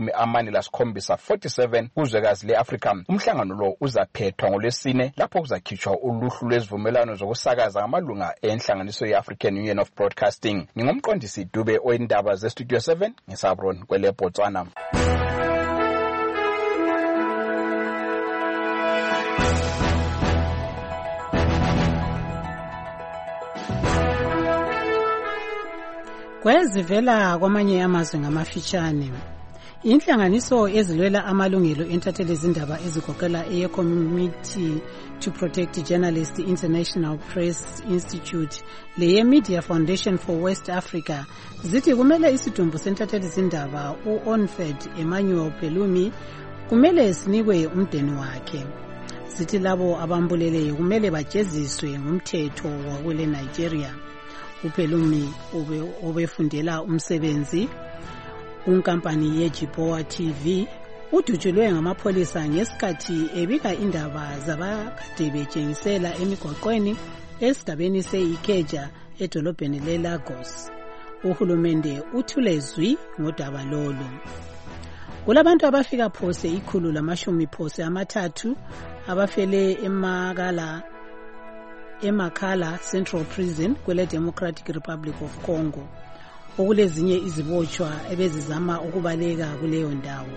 ama-47 kuzwekazi le-Afrika. Umhlangano lo uzaphethwa ngoLwesine lapho kuzakhitshwa uluhlu lwezivumelwano zokusakaza ngamalunga enhlanganiso ye-African Union of Broadcasting. Ngingumqondisi Dube oyindaba ze-Studio 7 ngeSabron kwele Botswana. Kwezivela kwamanye amazwe ngamafitshane. Inhlanganiso ezilwela amalungelo entathelwe izindaba ezigoqela eye-Committee to Protect Journalists International Press Institute leye-Media Foundation for West Africa zithi kumele isidumbu sentatheli izindaba u-Onfed Emmanuel Pelumi kumele sinikwe umdeni wakhe. Zithi labo abambuleleyo kumele bajeziswe ngumthetho wakwele Nigeria. uPelumi obefundela umsebenzi unkampani yeJiboa TV udutshulwe ngamapholisa ngesikhathi ebika indaba zabakade betshengisela emigwaqweni esigabeni se-Ikeja edolobheni le-Lagos. Uhulumende uthule zwi ngodaba lolu. Kulabantu abafika phose 130 abafele eMakala Central Prison kwele Democratic Republic of Congo. Okulezinye izibotshwa ebezizama ukubaleka kuleyo ndawo.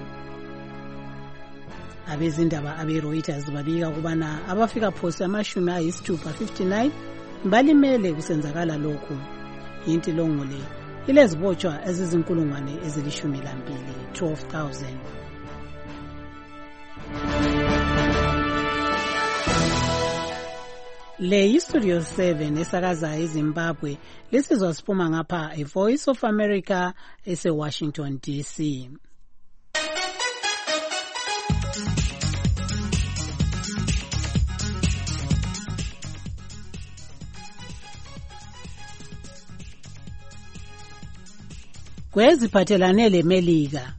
Abezindaba abe-Reuters babika kubana abafika phose 59 balimele kusenzakala lokhu. Intilongo le ilezibotshwa ezizinkulungwane ezilishumi 12,000. Le Studio 7 esakaza eZimbabwe lisizwa siphuma ngapha eVoice of America ese-Washington DC. Kweziphathelane leMelika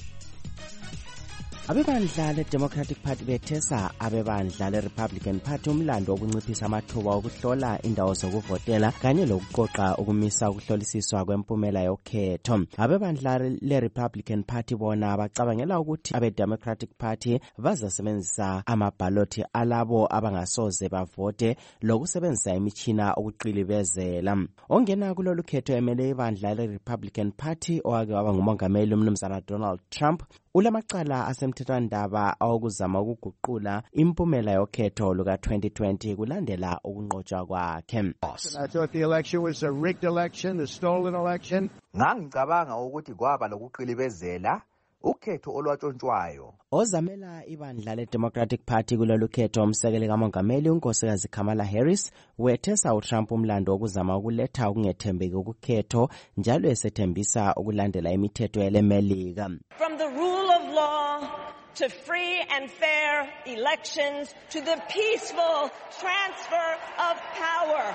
abebandla le-Democratic Party bethesa abebandla le-Republican Party umlando wokunciphisa amathuba okuhlola indawo zokuvotela kanye lokuqoqa ukumisa ukuhlolisiswa kwempumela yokhetho. Abebandla le-Republican Party bona bacabangela ukuthi abe-Democratic Party bazasebenzisa amabhaloti alabo abangasoze bavote lokusebenzisa imitshina ukuqilibezela. Ongena kulolu khetho emele ibandla le-Republican Party owake waba ngumongameli umnumzana Donald Trump ulamacala asemthethwandaba awokuzama ukuguqula impumela yokhetho luka-2020 kulandela ukunqotshwa kwakhe. I thought the election was a rigged election, a stolen election. Ngangicabanga ukuthi kwaba lokuqilibezela ukhetho olwatshontshwayo. Ozamela ibandla le-Democratic Party kulolu khetho umsekeli kamongameli unkosikazi Kamala Harris wethesa uTrump umlando wokuzama ukuletha ukungethembeki ukukhetho njalo esethembisa ukulandela imithetho yelemelika. From the rule of law to free and fair elections to the peaceful transfer of power.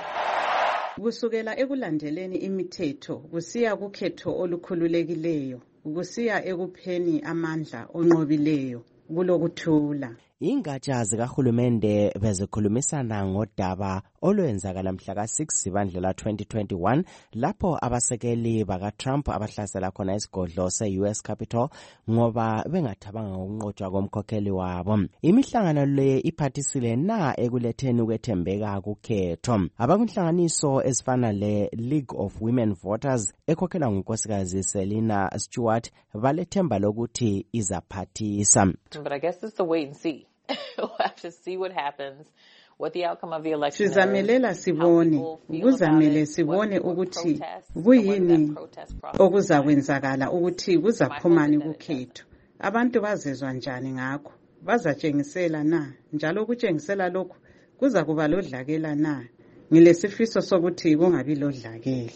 Kusukela ekulandeleni imithetho kusiya kukhetho olukhululekileyo kusiya ekupheni amandla onqobileyo kulokuthula. Ingatsha zikahulumende bezikhulumisana ngodaba olwenzakala mhla ka-6 Zibandlela 2021 lapho abasekeli baka-Trump abahlasela khona isigodlo se-US Capitol ngoba bengathabanga ukunqotshwa komkhokheli wabo. Imihlangano le iphathisile na ekuletheni ukwethembeka kukhetho. Abakunhlanganiso ezifana le-League of Women Voters ekhokhelwa ngunkosikazi Selina Stewart balethemba lokuthi izaphathisa. But I guess it's the wait and see. We'll have to see what happens, what the outcome of the election is. Sizamelela sibone, kuzamele sibone ukuthi kuyini okuzakwenzakala ukuthi kuzaphumani kukhetho. Abantu bazezwa njani ngakho? Bazatshengisela na? Njalo ukutshengisela lokhu kuza kuba lodlakela na? Ngilesifiso sokuthi kungabi lodlakela.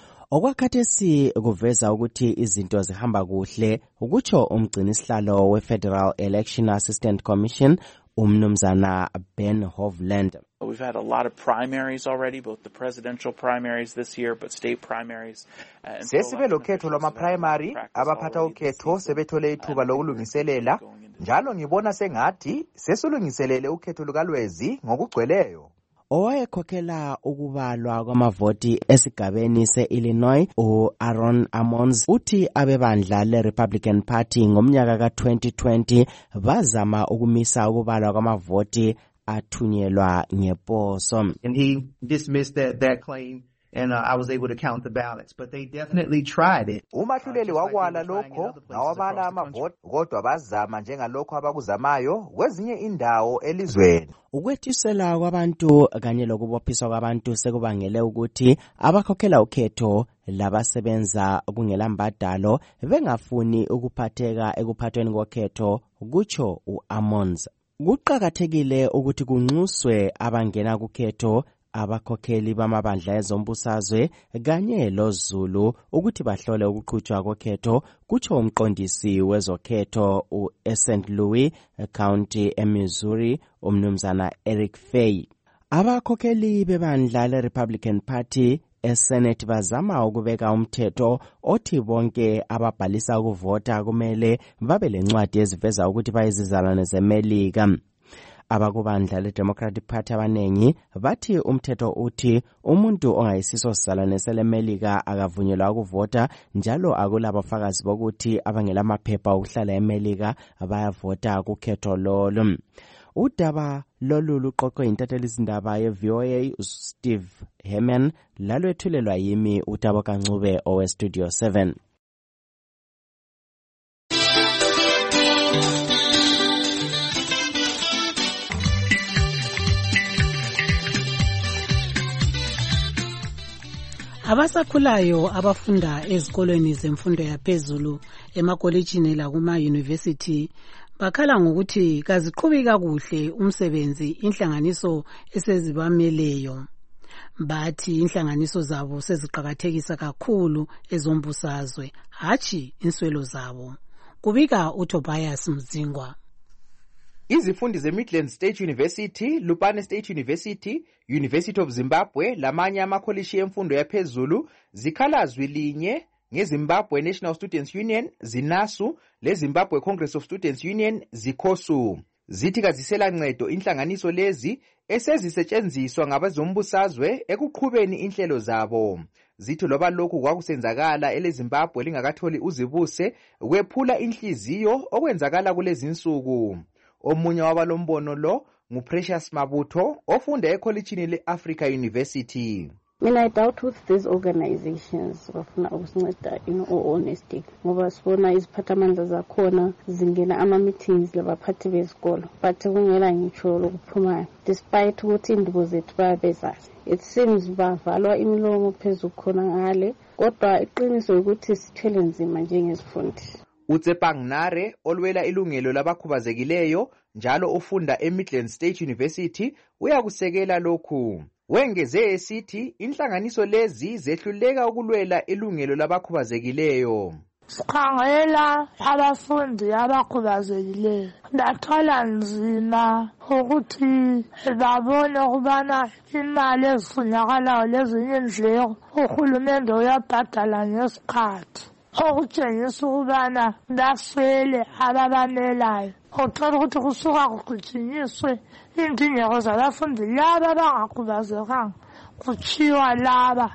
Okwakhathesi kuveza ukuthi izinto zihamba kuhle ukutsho umgcinisihlalo we-Federal Election Assistant Commission umnumzana Ben Hovland. We've had a lot of primaries already, both the presidential primaries this year, but state primaries. Sesibe lokhetho lwama-primary, abaphatha ukhetho sebethole ithuba lokulungiselela, njalo ngibona sengathi sesulungiselele ukhetho lukalwezi ngokugcweleyo. Owayekhokhela ukubalwa kwamavoti esigabeni se-Illinois u-Aaron Ammons uthi abebandla le-Republican Party ngomnyaka ka-2020 bazama ukumisa ukubalwa kwamavoti athunyelwa ngeposo. And he dismissed that claim. And I was able to count the ballots, but they definitely tried it. Umahluleli wakwala lokho ngawabala amavoti kodwa bazama njengalokho abakuzamayo kwezinye indawo elizweni. Ukwethisela kwabantu kanye lokubophiswa kwabantu sekubangele ukuthi abakhokhela ukhetho labasebenza kungelambadalo bengafuni ukuphatheka ekuphathweni kokhetho kutsho u-Ammons. Kuqakathekile ukuthi kunxuswe abangena kukhetho abakhokheli bamabandla ezombusazwe kanye loZulu ukuthi bahlole ukuqhutshwa kokhetho kutsho umqondisi wezokhetho u-St. Louis County eMissouri umnumzana Eric Fay. Abakhokheli bebandla le-Republican Party eSenate bazama ukubeka umthetho othi bonke ababhalisa ukuvota kumele babe lencwadi eziveza ukuthi bayizizalwane zeMelika. Abakubandla le-Democratic Party abanengi bathi umthetho uthi umuntu ongayisiso sizalwane selemelika akavunyelwa ukuvota njalo akulabafakazi bokuthi abangelamaphepha okuhlala eMelika bayavota kukhetho lolo. Udaba lolu luqoqwe yintatheli izindaba ye-VOA Steve Herman lalwethulelwa yimi uTabo Kancube owe-Studio 7. Abasakhulayo abafunda ezikolweni zemfundo yaphezulu emakolejini lakuma-university bakhala ngokuthi kaziqhubi kakuhle umsebenzi inhlanganiso esezibameleyo. Bathi inhlanganiso zabo seziqakathekisa kakhulu ezombusazwe, hatshi inswelo zabo. Kubika uTobias Mzingwa. Izifundi ze-Midland State University, Lupane State University, University of Zimbabwe lamanye amakolishi emfundo yaphezulu zikhalazwi linye ngeZimbabwe National Students Union, ZINASU, leZimbabwe Congress of Students Union, ZICOSU. Zithi kazisela ncedo inhlanganiso lezi esezisetshenziswa ngabezombusazwe ekuqhubeni inhlelo zabo. Zithi loba lokhu kwakusenzakala eleZimbabwe lingakatholi uzibuse kwephula inhliziyo okwenzakala kulezi insuku. Omunye wabalombono lo nguPrecious Mabutho ofunda ekholejini le-Africa University. Mina I doubt with these organizations bafuna ukusinceda honesty ngoba sibona iziphathamandla zakhona zingena ama-meetings labaphathi bezikolo but kungela ngitsho lokuphumayo despite ukuthi indubo zethu bayabezazi. It seems bavalwa imilomo phezulu khona ngale kodwa iqiniso ukuthi sithwele nzima njengezifundi. uTsepang Nare olwela ilungelo labakhubazekileyo njalo ofunda eMidland State University uyakusekela lokhu. Wengeze esithi inhlanganiso lezi zehluleka ukulwela ilungelo labakhubazekileyo. Sikhangela abafundi abakhubazekileyo ndathwala nzima ukuthi babone ukubana imali ezifunakalayo lezinye indleko uhulumende uyabhadala ngesikhathi okutshengisa ukubana baswele ababamelayo. Uthola ukuthi kusuka kugijinyiswe indingeko zabafundi laba abangakhubazekanga kuchiwa laba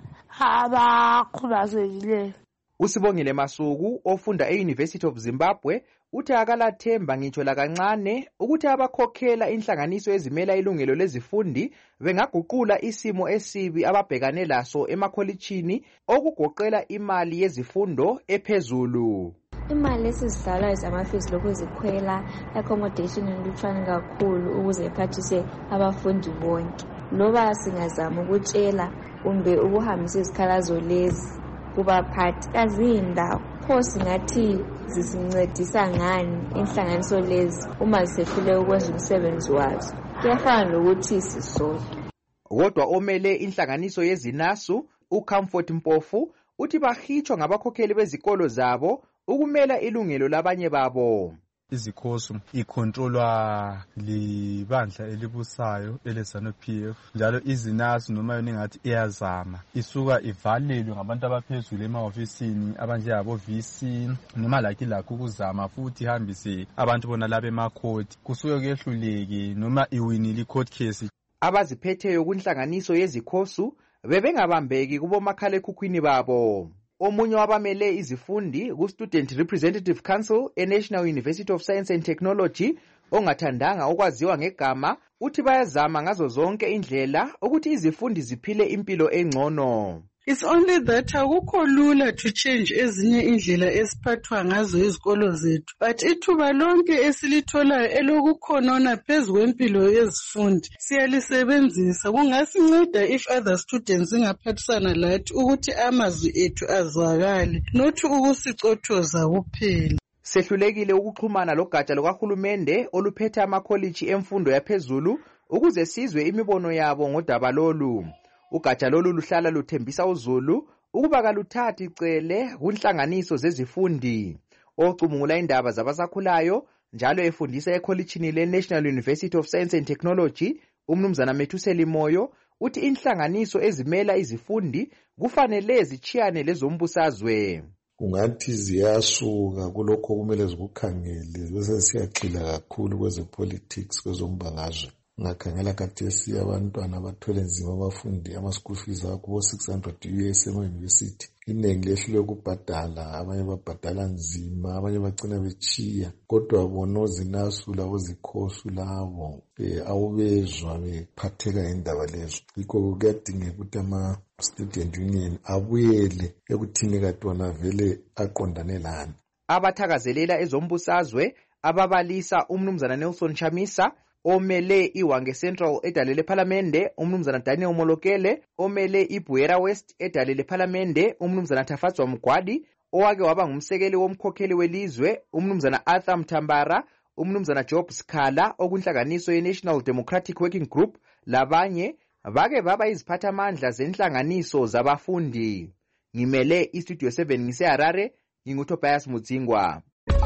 abakhubazekileyo. uSibongile Masuku ofunda e-University of Zimbabwe uthi akalathemba ngitsho lakancane ukuthi abakhokhela inhlanganiso ezimela ilungelo lezifundi bengaguqula isimo esibi ababhekane laso emakholitshini okugoqela imali yezifundo ephezulu. Imali esizidlalayo zamafees lokhu zikhwela accommodation enlutshwane kakhulu ukuze iphathise abafundi bonke. Loba singazama ukutshela kumbe ukuhambisa izikhalazo lezi kubaphathi kazindawo pho singathi zisincedisa ngani inhlanganiso lezi uma zisehlule ukwenza umsebenzi wazo. Kuyafana nokuthi sisodwa. Kodwa omele inhlanganiso yezinasu uComfort Mpofu uthi bahitshwa ngabakhokheli bezikolo zabo ukumela ilungelo labanye babo. Izikhoso icontrolwa libandla elibusayo eleZANU-PF njalo izinasu noma yona engathi iyazama isuka ivalelwe ngabantu abaphezulu emahofisini abanjengabo VC noma lakho ukuzama futhi ihambise abantu bona laba emakhoti kusuke kuyehluleke noma iwinile icourt case. Abaziphetheyo kunhlanganiso yezikhoso bebengabambeki kubomakhalekhukhwini babo. Omunye wabamele izifundi ku-Student Representative Council e-National University of Science and Technology ongathandanga okwaziwa ngegama uthi bayazama ngazo zonke indlela ukuthi izifundi ziphile impilo engcono. It's only that akukho lula to change ezinye indlela esiphathwa ngazo izikolo zethu but ithuba lonke esilitholayo elokukhonona phezu kwempilo yezifundi siyalisebenzisa. Kungasinceda if other students ingaphathisana lathi ukuthi amazwi ethu azwakale not ukusicothoza kuphela. Sehlulekile ukuxhumana logatsha lukahulumende oluphethe amakholiji emfundo yaphezulu ukuze sizwe imibono yabo ngodaba lolu. Ugatsha lolu luhlala luthembisa uZulu ukuba kaluthathi icele kunhlanganiso zezifundi. Ocubungula indaba zabasakhulayo njalo efundisa ekholitshini le-National University of Science and Technology umnumzana Methuseli Moyo uthi inhlanganiso ezimela izifundi kufanele zichiyane lezombusazwe. Ungathi ziyasuka kulokho kumele zikukhangele bese siyagxila kakhulu kwezepolitics kwezombangazwe. Ngakhangela kathesi abantwana abathwele nzima abafundi ama-school fees akubo 600 US ema-university. Inengi lehlule ukubhadala, abanye babhadala nzima, abanye bagcina bechiya. Kodwa bona ozinasu labo zikhosu labo awubezwa bephatheka indaba lezo. Yikho kuyadingeka ukuthi ama-student union abuyele ekuthini katwana vele aqondane lani. Abathakazelela ezombusazwe ababalisa umnumzana Nelson Chamisa omele iWange Central edalele Parliamente umnumzana Daniel Molokele, omele iBuera West edalele Parliamente umnumzana Tafatswa Mgwadi, owake waba ngumsekeli womkhokheli welizwe umnumzana Arthur Mtambara, umnumzana Job Skhala okunhlanganiso ye-National Democratic Working Group, labanye bake baba iziphathamandla zenhlanganiso zabafundi. Ngimele iStudio 7 ngise-Harare, nginguTobias Mudzingwa.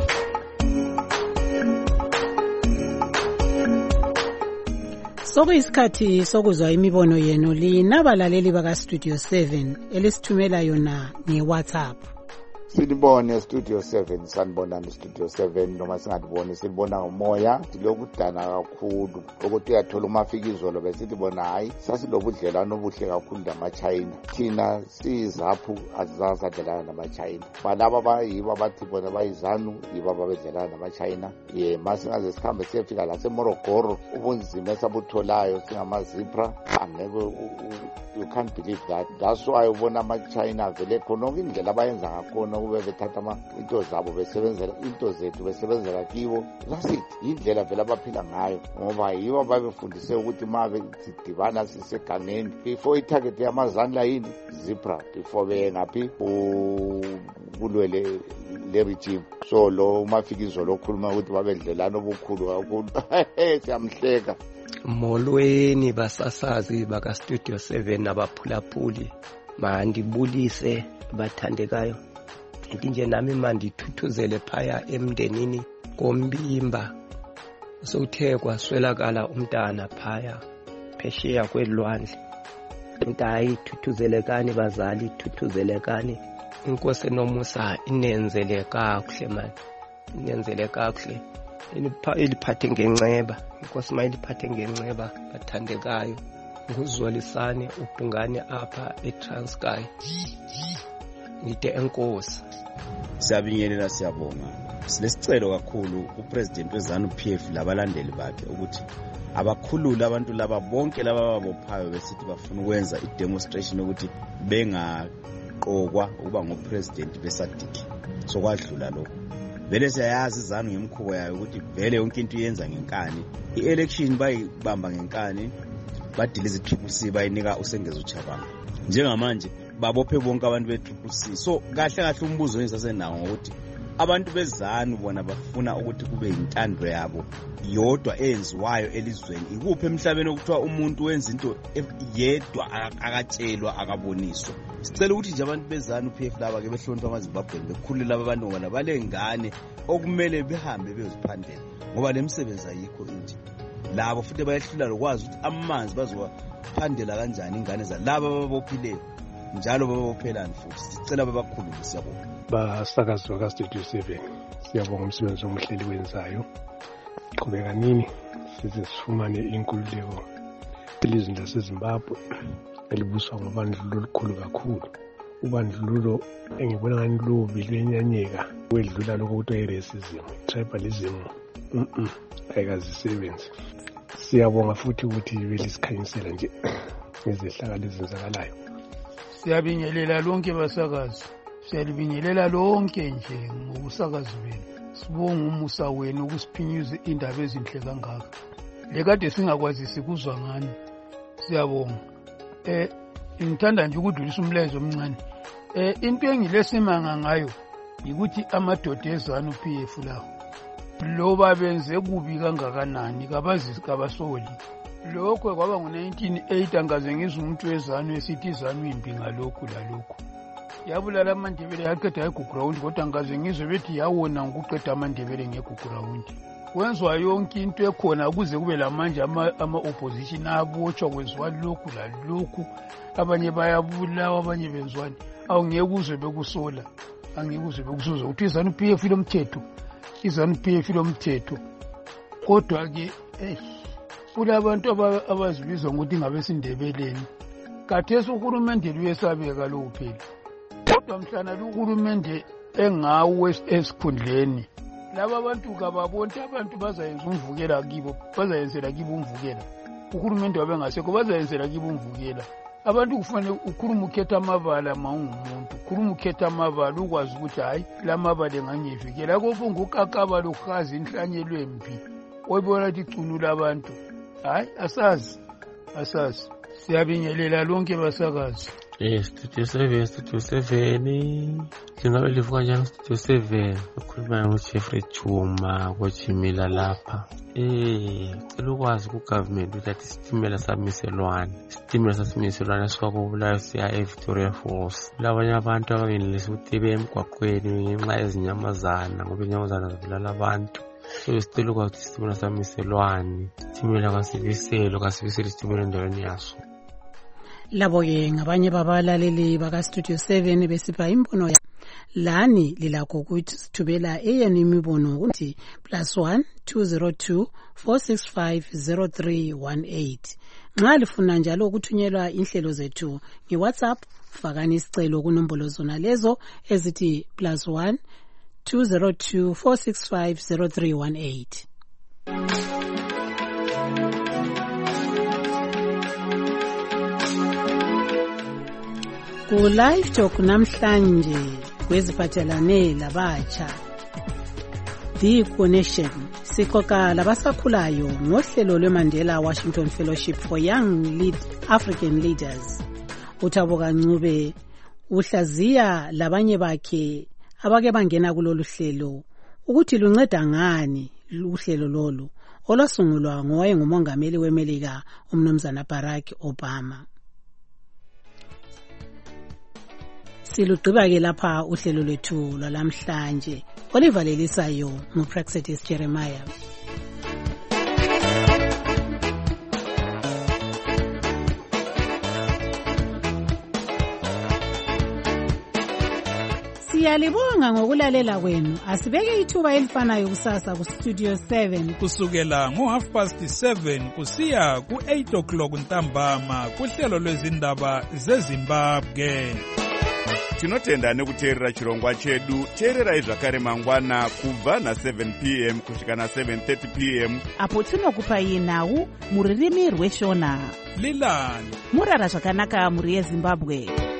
Sokuyisikhathi sokuzwa imibono yenu linabalaleli baka Studio 7 elisithumela yona ngeWhatsApp. Silibone Studio 7, sanibonani Studio 7 noma singadiboni silibona ngomoya silokudana kakhulu ukuthi uyathola umafikizolo besithi bona hayi sasilobudlelano obuhle kakhulu namaChina. Thina sizaphu azizasadlelana namaChina. Balaba bayibo bathi bona bayizanu yibo ababedlelana namaChina. Masingaze sikhambe siyefika la seMorogoro ubunzima esabutholayo singamazipra angeke you can't believe that. That's why ubona amaChina vele khona indlela abayenza ngakhona kube bethatha into zabo besebenzela into zethu besebenzela kibo. That's it. Indlela vele abaphila ngayo ngoba yibo babefundise ukuthi mabe sidibana sisegangeni before itarget yamazandla yini zipra before bengaphi kulwele le regime. So lo umafikizolo okhuluma ukuthi babedlelana obukhulu kakhulu siyamhleka. Molweni basasazi baka Studio 7 abaphulaphuli mandibulise bathandekayo ngithi nje nami mandithuthuzele phaya emndenini koMbimba sokuthe kwaswelakala umntana phaya phesheya kwelwandle. Ntayi thuthuzelekani bazali thuthuzelekani inkosi nomusa inenzele kakuhle manje inenzele kakuhle iliphathe ngenceba inkosi mayiliphathe ngenceba bathandekayo nguzwelisane ubhungane apha eTranskei ngide enkosi. Siyabingelela siyabonga silesicelo kakhulu upresident weZANU-PF labalandeli bakhe ukuthi abakhulule abantu laba bonke laba babophayo besithi bafuna ukwenza i-demonstration ukuthi bengaqokwa ukuba ngopresident besadiki sokwadlula lokho. Vele siyayazi izanu ngemkhubo yayo ukuthi vele yonke into iyenza ngenkani. I-election bayibamba ngenkani badilize i-CCC bayinika uSengeza uChabanga. Njengamanje babophe bonke abantu be-CCC. So kahle kahle umbuzo engisasenawo ngokuthi abantu bezanu bona bafuna ukuthi kube intando yabo yodwa eyenziwayo elizweni. Ikuphi emhlabeni okuthiwa umuntu wenza into yedwa akatshelwa akaboniswa. Sicela ukuthi nje abantu beZANU-PF laba ke behlonipha amaZimbabweni bekhulula abantu bona balengane okumele behambe beyoziphandela ngoba lemsebenzi ayikho inje. Labo futhi bayehlula lokwazi ukuthi amanzi bazowaphandela kanjani ingane zalabo ababophileyo njalo babophelani futhi. Sicela babakhulule siyabonga. Basakazwa ka Studio 7 siyabonga umsebenzi omhleli wenzayo. Qhubeka nini size sifumane inkululeko elizweni laseZimbabwe elibuswa ngobandlululo olukhulu kakhulu. Ubandlululo engibona ngani lubi lwenyanyeka wedlula lokho kuthiwa i-racism, tribalism ayikazisebenzi. Siyabonga futhi ukuthi belisikhanyisela nje ngezehlakalo ezenzakalayo. Siyabingelela lonke basakazi, siyalibingelela lonke nje ngokusakazi benu. Sibonga umusa wenu ukusiphinyuza indaba ezinhle kangaka. Lekade singakwazisi kuzwa ngani. Siyabonga. Ngithanda nje ukudlulisa umlayezo omncane. Into engilesimanga ngayo ukuthi amadoda eZANU-PF lawo loba benze kubi kangakanani kabasoli. Lokho kwaba ngo-1908 angaze ngizwe umuntu weZANU esithi iZANU impi ngalokhu lalokhu. Yabulala amaNdebele yaqeda eGugurawundi kodwa angaze ngizwe bethi yawona ngokuqeda amaNdebele ngeGugurawundi. Kwenzwa yonke into ekhona ukuze kube lamanje ama-opposition abotshwa kwenziwa lokhu lalokhu. Abanye bayabulawa abanye benzwani. Awungeke uzwe bekusola. Angeke uzwe bekusoza ukuthi iZANU-PF ilomthetho. iZANU-PF ilomthetho. Kodwa ke kulabantu abazibizwa ngokuthi ngabesindebeleni. Khathesi uhulumende luyesabeka lokhu phela. Kodwa mhlana uhulumende engawe esikhundleni. Laba abantu kababonke abantu bazayenza umvukela kibo, bazayenzela kibo umvukela. Uhulumende wabengasekho bazayenzela kibo umvukela. Abantu kufanele ukhuluma ukhetha amabala mawungumuntu. Ukhuluma ukhetha amabala ukwazi ukuthi hayi lamabala engangivikela. Kodwa ngukakaba lokhazi inhlanyelwe empi. Oyibona ukuthi icunula abantu. Hayi asazi. Siyabingelela lonke basakazi. Studio 7 lingabe livuka njani Studio 7 ukhuluma ngoJeffrey Chuma koJimila lapha. Cela ukwazi kugovernment ukuthi isitimela sasimiselwana sikwakubulayo siya eVictoria Falls. Labanye abantu abangenelisi ukuthi bemgwaqweni ngenxa yezinyamazana ngoba inyamazana zibulala abantu. So isicela ukwazi ukuthi isitimela samiselwani, isitimela kasibiselwe isitimela endaweni yaso. Labo ke ngabanye babalaleli baka Studio 7 besipha imbono lani lilakho ukuthubela eyenu imibono ukuthi +1 202 465 0318. Nxa lifuna njalo ukuthunyelwa inhlelo zethu ngeWhatsApp, fakani isicelo kunombolo zona lezo ezithi +1 202 465 0318. Ku live talk namhlanje kweziphathelane labatsha The Connection sixoxa labasakhulayo ngohlelo lweMandela Washington Fellowship for Young African Leaders. uThabo Kancube uhlaziya labanye bakhe abake bangena kulolu hlelo ukuthi lunceda ngani uhlelo lolu olwasungulwa ngowayengumongameli weMelika uMnumzana Barack Obama. Silugqiba ke lapha uhlelo lwethu lwalamhlanje olivalelisayo nguPraxetis Jeremiah. Siyalibonga ngokulalela kwenu. Asibeke ithuba elifanayo kusasa ku Studio 7 kusukela ngo7:30 kusiya ku8 o'clock ntambama kuhlelo lwezindaba zeZimbabwe. Tinotenda nekuteerera chirongwa chedu. Teererai zvakare mangwana kubva na7 p.m. kusvika na7:30 p.m. apo tinokupai nhau muririmi rweshona. Lilani murara zvakanaka muri yeZimbabwe.